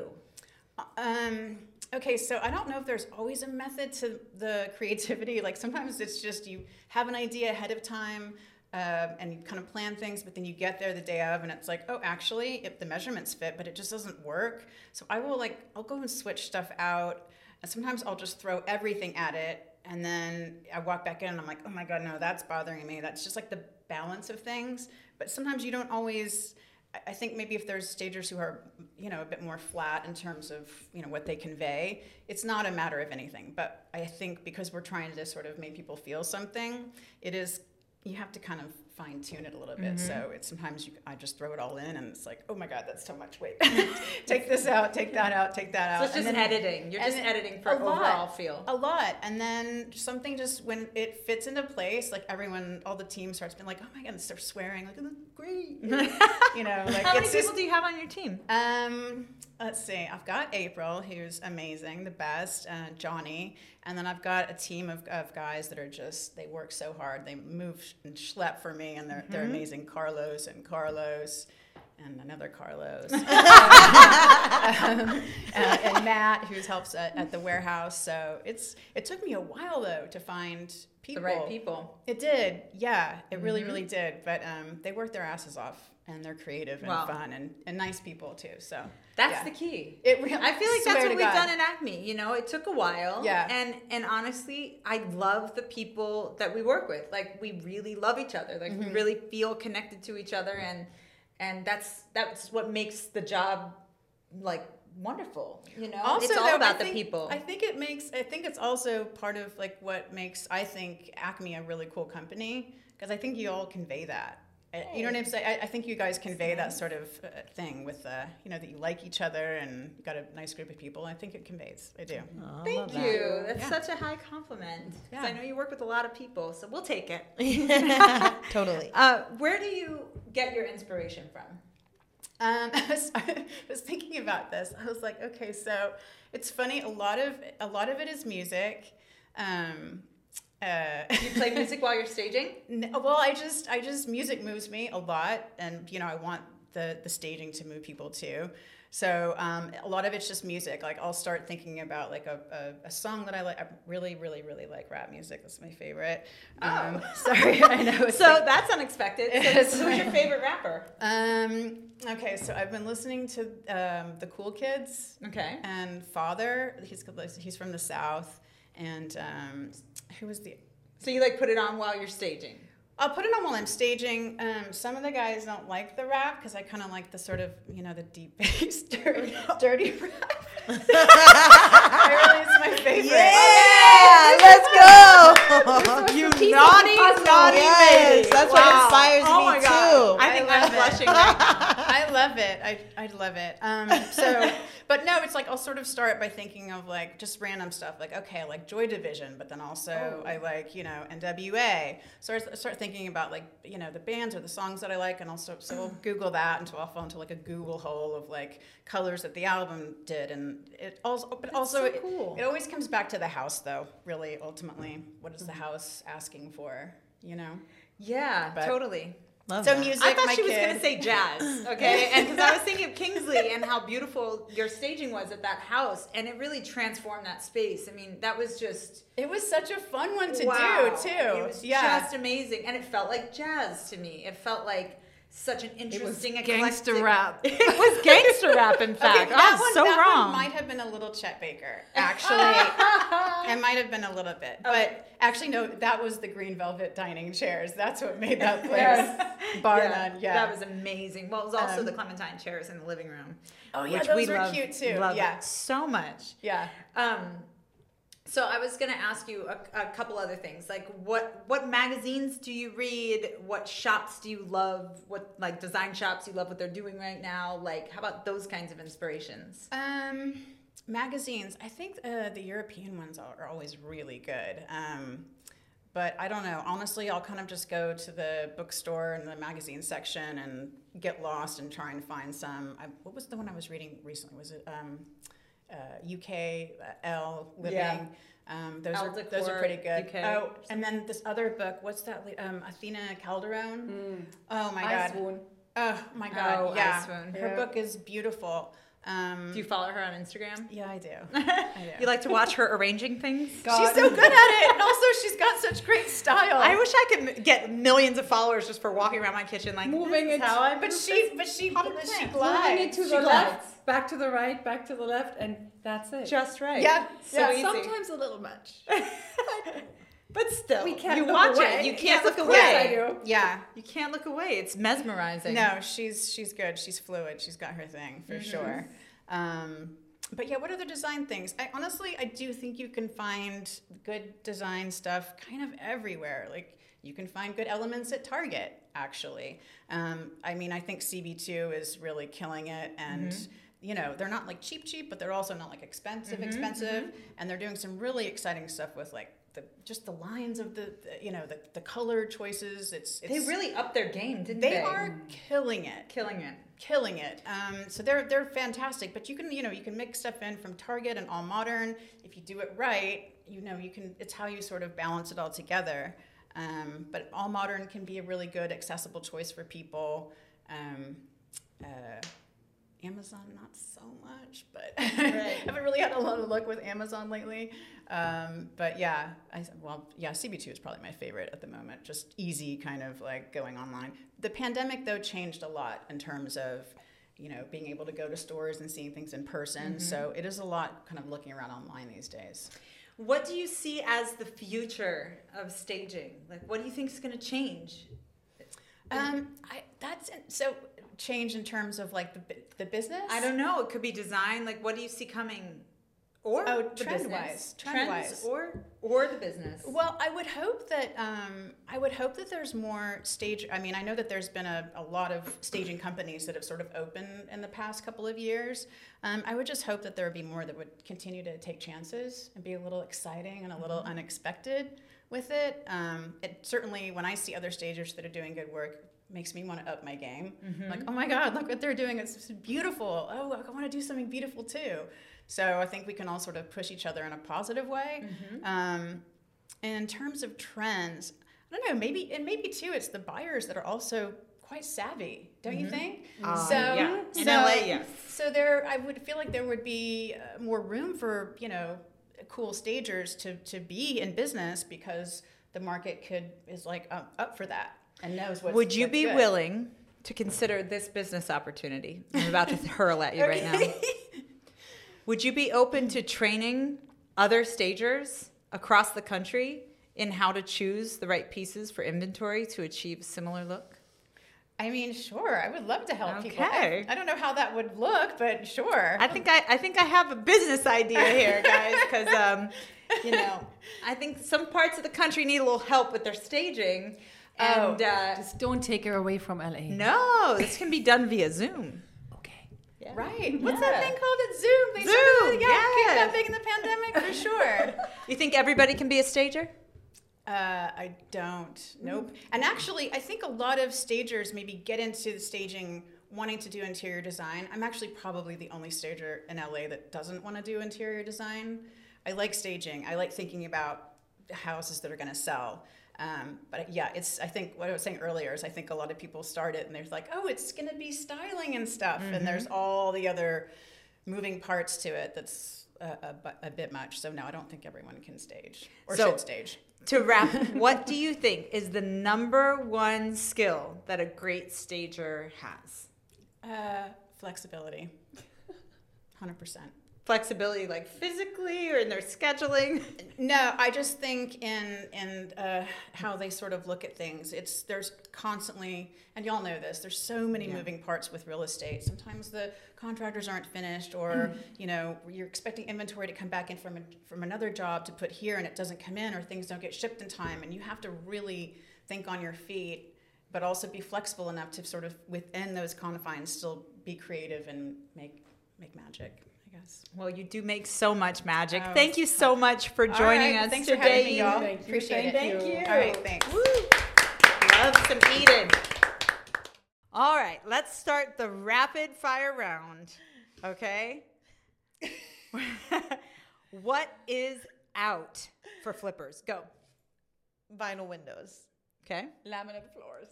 Um, okay, so I don't know if there's always a method to the creativity. Like sometimes it's just you have an idea ahead of time. Uh, and you kind of plan things, but then you get there the day of and it's like, oh, actually, if the measurements fit, but it just doesn't work. So I will like, I'll go and switch stuff out. And sometimes I'll just throw everything at it. And then I walk back in and I'm like, oh my God, no, that's bothering me. That's just like the balance of things. But sometimes you don't always, I think maybe if there's stagers who are, you know, a bit more flat in terms of, you know, what they convey, it's not a matter of anything. But I think because we're trying to sort of make people feel something, it is, you have to kind of fine tune it a little bit. Mm-hmm. So it's sometimes you, I just throw it all in and it's like, oh my God, that's so much weight. Take this out, take that out, take that out. So it's just and then, editing. You're just editing for overall lot, feel. A lot. And then something just, when it fits into place, like everyone, all the team starts being like, oh my God, and they're swearing, like, oh, great. You know, like how many it's people just, do you have on your team? Um, let's see. I've got April, who's amazing, the best, uh, Johnny, and then I've got a team of, of guys that are just, they work so hard. They move and schlep for me, and they're mm-hmm. they're amazing. Carlos and Carlos and another Carlos. um, uh, and Matt, who helps at, at the warehouse. So it's it took me a while though to find people. The right people. It did, yeah. It really, really did. But um, they work their asses off, and they're creative and Wow. fun and, and nice people too. So That's yeah. the key. It really, I feel like swear that's what to we've God. done at Acme. You know, it took a while. Yeah. And and honestly, I love the people that we work with. Like we really love each other. Like Mm-hmm. we really feel connected to each other, and and that's that's what makes the job like wonderful. You know, Also, it's all though, about I the think- people. I think it makes. I think it's also part of like what makes I think Acme a really cool company, because I think you all convey that. I- You know what I'm saying? I, I think you guys convey that sort of uh, thing with, uh, you know, that you like each other and you got a nice group of people. I think it conveys. I do. Oh, Thank love that. you. That's Yeah. such a high compliment. 'Cause Yeah. I know you work with a lot of people, so we'll take it. Totally. Uh, where do you get your inspiration from? Um, I, was, I was thinking about this. I was like, okay, so it's funny. A lot of a lot of it is music. Um, uh, You play music while you're staging? N- Well, I just, I just, music moves me a lot, and you know, I want the the staging to move people too. So um, a lot of it's just music. Like I'll start thinking about like a, a, a song that I like. I really, really, really like rap music. That's my favorite. Um, sorry, I know. It's So like- that's unexpected. So It's who's your like- favorite rapper? um, okay, so I've been listening to um, the Cool Kids Okay. and Father. He's he's from the South, and um, who was the So you like put it on while you're staging? I'll put it on while I'm staging. Um, some of the guys don't like the rap because I kind of like the sort of, you know, the deep bass, dirty, dirty rap. I really, it's my favorite. Yeah, let's go. You Piece of naughty, puzzle. naughty Yes, baby. that's what inspires oh me my God. too. I think I I'm love it. blushing right now. I love it. I, I love it. Um, so, but no, it's like I'll sort of start by thinking of like just random stuff. Like, okay, I like Joy Division, but then also I like, you know, N W A. So I start thinking about like, you know, the bands or the songs that I like, and also so I'll Google that until I'll fall into like a Google hole of like colors that the album did, and it also, but also so it, cool. it always comes back to the house though. Really, ultimately, what is the house asking for? You know. Yeah, But- totally. Love So that. music. I thought my she was kid. going to say jazz, okay? And because I was thinking of Kingsley and how beautiful your staging was at that house, and it really transformed that space. I mean, that was just It was such a fun one to wow. do too. It was yeah. just amazing, and it felt like jazz to me. It felt like such an interesting, gangster eclectic- rap. It was gangster rap, in fact. Okay, I that was one, so that wrong. one might have been a little Chet Baker. Actually, it might have been a little bit, but actually, no. That was the green velvet dining chairs. That's what made that place bar yeah, none. Yeah, that was amazing. Well, it was also Um, the Clementine chairs in the living room. Oh, yeah, which those we were love, cute, too. love Yeah. so much. yeah. Um, so I was going to ask you a, a couple other things, like what what magazines do you read? What shops do you love? What like design shops you love what they're doing right now? Like how about those kinds of inspirations? Um, magazines. I think uh, the European ones are, are always really good. Um, but I don't know. Honestly, I'll kind of just go to the bookstore and the magazine section and get lost and try and find some. I, what was the one I was reading recently? Was it um, uh, U K uh, L Living? Yeah. Um, those Elle are Decor, those are pretty good. U K. Oh, and then this other book. What's that? li- Um, Athena Calderon. Oh my I God. swoon. Oh my God. Oh, I yeah. swoon. Her Yeah. book is beautiful. Um, Do you follow her on Instagram? yeah, I do. I do. You like to watch her arranging things? She's so good at it, and also she's got such great style. I wish I could m- get millions of followers just for walking around my kitchen like Moving this is it. how I but move she, this but she, potted she plant. glides. Moving it to She the glides. left, back to the right, back to the left, and that's it. just right. Yeah, so yeah, easy. sometimes a little much. But still, We can't you look watch away. it. You can't Yes, look of course away. I do. Yeah. You can't look away. It's mesmerizing. No, she's she's good. She's fluid. She's got her thing for sure. Um, but yeah, what other design things? I honestly, I do think you can find good design stuff kind of everywhere. Like you can find good elements at Target, actually. Um, I mean, I think C B two is really killing it, and you know, they're not like cheap, cheap, but they're also not like expensive, expensive, and they're doing some really exciting stuff with like the just the lines of the, the you know, the the color choices. It's, it's They really upped their game, didn't they? they are killing it killing it. killing it. Um, so they're they're fantastic. But you can you know you can mix stuff in from Target and All Modern. If you do it right, you know you can. It's how you sort of balance it all together. Um, but All Modern can be a really good accessible choice for people. Um, uh, Amazon, not so much, but I haven't really had a lot of luck with Amazon lately. Um, but yeah, I, well, yeah, C B two is probably my favorite at the moment. Just easy kind of like going online. The pandemic though changed a lot in terms of, you know, being able to go to stores and seeing things in person. Mm-hmm. So it is a lot kind of looking around online these days. What do you see as the future of staging? Like, what do you think is going to change? Um, I, that's so change in terms of like the the business. I don't know. It could be design. Like, what do you see coming? Or oh, the trend business. wise, trend Trends wise, or or the business. Well, I would hope that um, I would hope that there's more stage. I mean, I know that there's been a, a lot of staging companies that have sort of opened in the past couple of years. Um, I would just hope that there would be more that would continue to take chances and be a little exciting and a little mm-hmm. unexpected with it. Um, it certainly, when I see other stagers that are doing good work, makes me want to up my game. Mm-hmm. Like, oh my God, look what they're doing. It's beautiful. Oh, I want to do something beautiful too. So I think we can all sort of push each other in a positive way. Mm-hmm. Um, and in terms of trends, I don't know, maybe, and maybe too, it's the buyers that are also quite savvy, don't mm-hmm. you think? Uh, so, yeah. so, in L A, yes. So there, I would feel like there would be uh, more room for, you know, cool stagers to, to be in business because the market could, is like up, up for that and knows what's Would you what's be good. willing to consider this business opportunity I'm about to hurl at you okay. right now? Would you be open to training other stagers across the country in how to choose the right pieces for inventory to achieve a similar look? I mean, sure. I would love to help okay. people. I, I don't know how that would look, but sure. I think I, I think I have a business idea here, guys, because um, you know, I think some parts of the country need a little help with their staging. And oh, uh, just don't take her away from L A. No, this can be done via Zoom. Yeah. Right. What's yeah. that thing called at Zoom? They Zoom. Yeah, yes. came that big in the pandemic for sure. You think everybody can be a stager? Uh, I don't. Nope. And actually, I think a lot of stagers maybe get into the staging wanting to do interior design. I'm actually probably the only stager in L A that doesn't want to do interior design. I like staging. I like thinking about houses that are going to sell. Um, but yeah, it's, I think what I was saying earlier is I think a lot of people start it and they're like, oh, it's going to be styling and stuff. Mm-hmm. And there's all the other moving parts to it that's a, a, a bit much. So no, I don't think everyone can stage or so, should stage. To wrap, what do you think is the number one skill that a great stager has? Uh, flexibility. one hundred percent. Flexibility, like physically or in their scheduling? No, I just think in in uh, how they sort of look at things. It's there's constantly, and y'all know this. There's so many yeah. moving parts with real estate. Sometimes the contractors aren't finished, or mm-hmm. you know you're expecting inventory to come back in from a, from another job to put here, and it doesn't come in, or things don't get shipped in time, and you have to really think on your feet, but also be flexible enough to sort of within those confines still be creative and make make magic. Well, you do make so much magic. Oh, Thank you so much for joining right. us thanks today. For having me, y'all. Thank you. Appreciate Thank it. you. Thank you. All right, thanks. Woo. Love some Eden. All right, let's start the rapid fire round. Okay? What is out for flippers? Go. Vinyl windows. Okay. Laminate floors.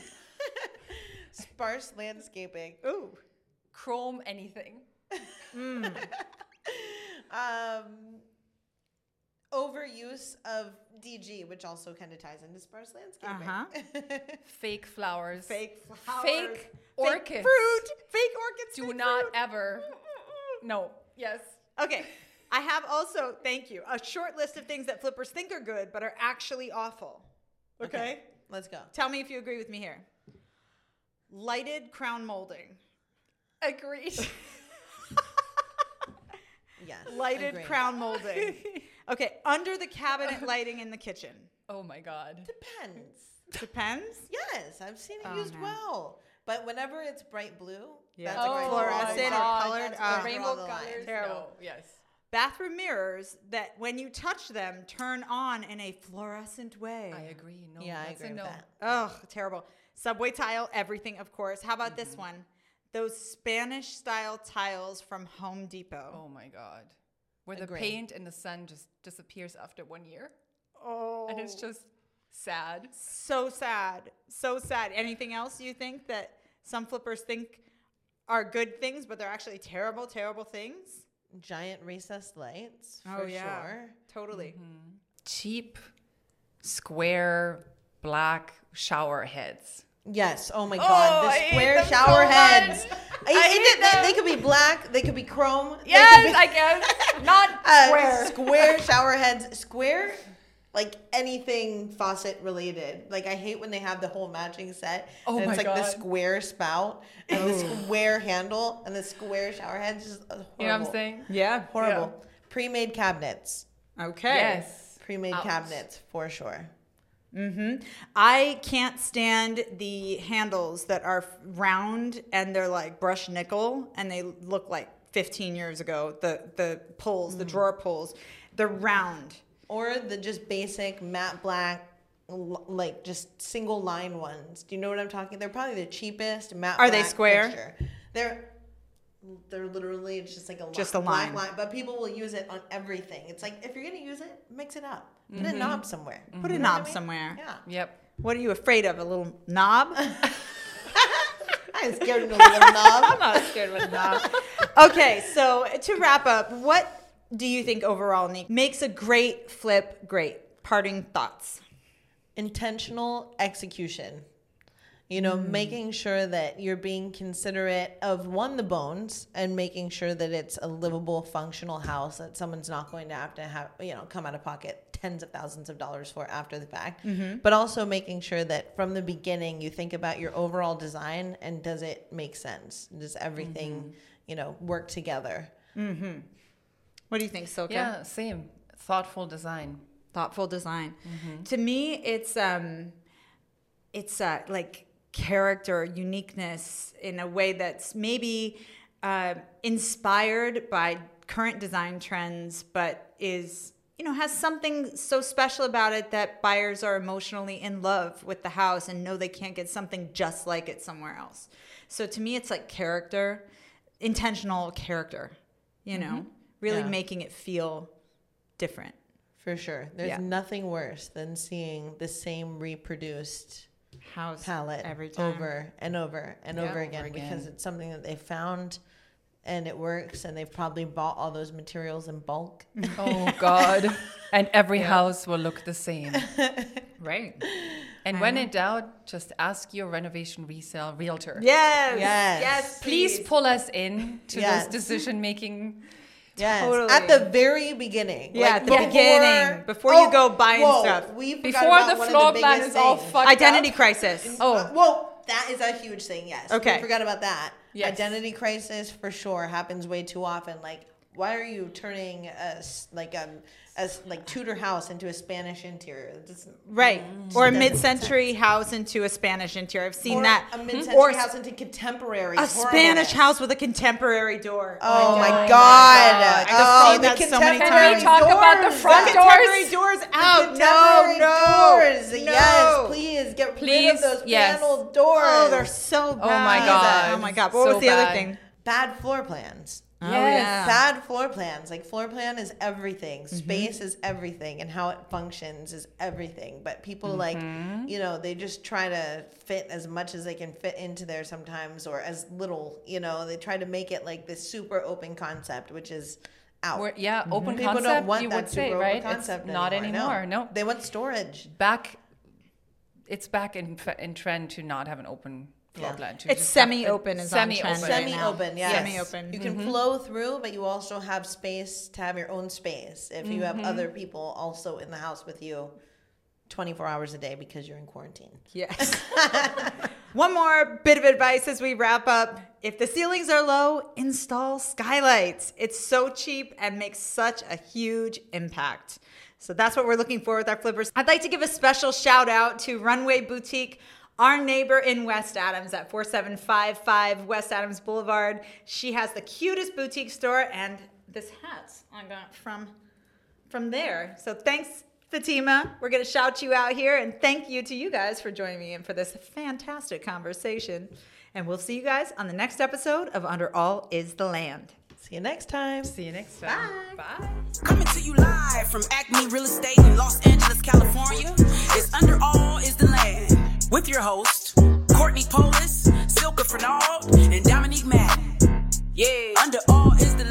Sparse landscaping. Ooh. Chrome anything. Mm. um, overuse of D G, which also kind of ties into sparse landscaping. Uh-huh. Fake flowers. Fake flowers. Fake orchids. Fake fruit. Fake orchids. Do fake not fruit. ever. No. Yes. Okay. I have also, thank you, a short list of things that flippers think are good but are actually awful. Okay? okay. Let's go. Tell me if you agree with me here. Lighted crown molding. Agreed. Yes. Lighted agreed. crown molding. Okay, under the cabinet lighting in the kitchen. Oh my God. Depends. Depends? Yes, I've seen it Oh, used no. well. But whenever it's bright blue, Yeah. that's Oh, where I fluorescent or draw- colored, that's where I uh, draw Rainbow the line. colors. Terrible. No. Yes. Bathroom mirrors that when you touch them turn on in a fluorescent way. I agree. No. Yeah, I that's agree a with no. that. Ugh, terrible. Subway tile, everything, of course. How about this one? Those Spanish style tiles from Home Depot. Oh my God. Where the Agree. paint in the sun just disappears after one year. Oh. And it's just sad. So sad. So sad. Anything else you think that some flippers think are good things, but they're actually terrible, terrible things. Giant recessed lights, Oh, for yeah. sure. Totally. Cheap, square, black shower heads. Yes. Oh my Oh, God. I The hate square them shower so heads. much. I, I it- hate they, them. they could be black. They could be chrome. they Yes, could be, I guess. Not uh, square. Square shower heads. Square, like anything faucet related. Like I hate when they have the whole matching set. Oh and my it's like the God. square spout and the square handle and the square shower heads. Just horrible. You know what I'm saying? Yeah. Horrible. Pre-made cabinets. Okay. Yes. Pre-made Ouch. cabinets for sure. I can't stand the handles that are round and they're like brushed nickel and they look like fifteen years ago. The the pulls, the drawer pulls, they're round. Or the just basic matte black, l- like just single line ones. Do you know what I'm talking? They're probably the cheapest matte. Are they black square? fixture. They're they're literally it's just like a Just line, a black line. line. But people will use it on everything. It's like if you're gonna use it, mix it up. Put Mm-hmm. a knob somewhere. Put a You know what knob I mean? somewhere. Yeah. Yep. What are you afraid of? A little knob? I'm scared of a little knob. I'm not scared of a knob. Okay, so to wrap up, what do you think overall, Nick, makes a great flip great? Parting thoughts. Intentional execution. You know, making sure that you're being considerate of one, the bones, and making sure that it's a livable, functional house that someone's not going to have to have, you know, come out of pocket tens of thousands of dollars for after the fact. But also making sure that from the beginning you think about your overall design and does it make sense? Does everything, you know, work together? What do you think, Silke? Yeah, same. Thoughtful design. Thoughtful design. To me, it's um, it's uh, like character, uniqueness in a way that's maybe uh, inspired by current design trends, but is, you know, has something so special about it that buyers are emotionally in love with the house and know they can't get something just like it somewhere else. So to me, it's like character, intentional character, you know, really Yeah. making it feel different. For sure. There's Yeah. nothing worse than seeing the same reproduced House palette every time. over and over and Yeah, over over again, again. because it's something that they found and it works and they've probably bought all those materials in bulk. Oh God. And every house will look the same. Right. And when in doubt, just ask your renovation resale realtor. Yes. Yes. Yes. Please pull us in to Yes. those decision making. Yes, Totally. at the very beginning. Yeah, at the before- beginning, before you go buying whoa, stuff. We forgot Before about the one of floor the plan biggest is all things. fucked Identity up. crisis. Oh. Uh, whoa, that is a huge thing. Yes. Okay. We forgot about that. Yes. Identity crisis for sure happens way too often. Like, why are you turning a s- like a, a s- like Tudor house into a Spanish interior? It doesn't- Right. Mm. Or a Doesn't make mid-century house into a Spanish interior. I've seen or that. a mid-century Or house into contemporary. a Horribleness. Spanish house with a contemporary door. Oh, my God. god! I've Oh, seen the that so many contemporary times. Can we talk about the doors. front The doors? contemporary doors out. No, Contemporary no. doors. No. Yes, please get rid Please, of those yes. paneled doors. Oh, they're so bad. Oh my God. Oh my God. What So was the other bad. thing? bad floor plans. Oh, Yes. yeah. Bad floor plans. Like floor plan is everything. Mm-hmm. Space is everything, and how it functions is everything. But people like, Mm-hmm. you know, they just try to fit as much as they can fit into there sometimes, or as little. You know, they try to make it like this super open concept, which is out. We're- yeah, open People concept, don't want you that would say, super open right? It's concept not anymore. anymore. No. They want storage. Back, it's back in f- in trend to not have an open floor Yeah. plan. To It's just have semi-open a is on trend semi-open. right now. Semi-open, yes. Semi-open. You can flow through, but you also have space to have your own space if you have other people also in the house with you twenty-four hours a day because you're in quarantine. Yes. One more bit of advice as we wrap up. If the ceilings are low, install skylights. It's so cheap and makes such a huge impact. So that's what we're looking for with our flippers. I'd like to give a special shout out to Runway Boutique, our neighbor in West Adams at four seven five five West Adams Boulevard. She has the cutest boutique store, and this hat I got from from there. So thanks, Fatima. We're going to shout you out here, and thank you to you guys for joining me in for this fantastic conversation. And we'll see you guys on the next episode of Under All Is the Land. See you next time. See you next time. Bye. Coming to you live from Acme Real Estate in Los Angeles, California. It's Under All Is the Land with your host, Courtney Polis, Silke Fernald, and Dominique Madden. Yeah, under all is the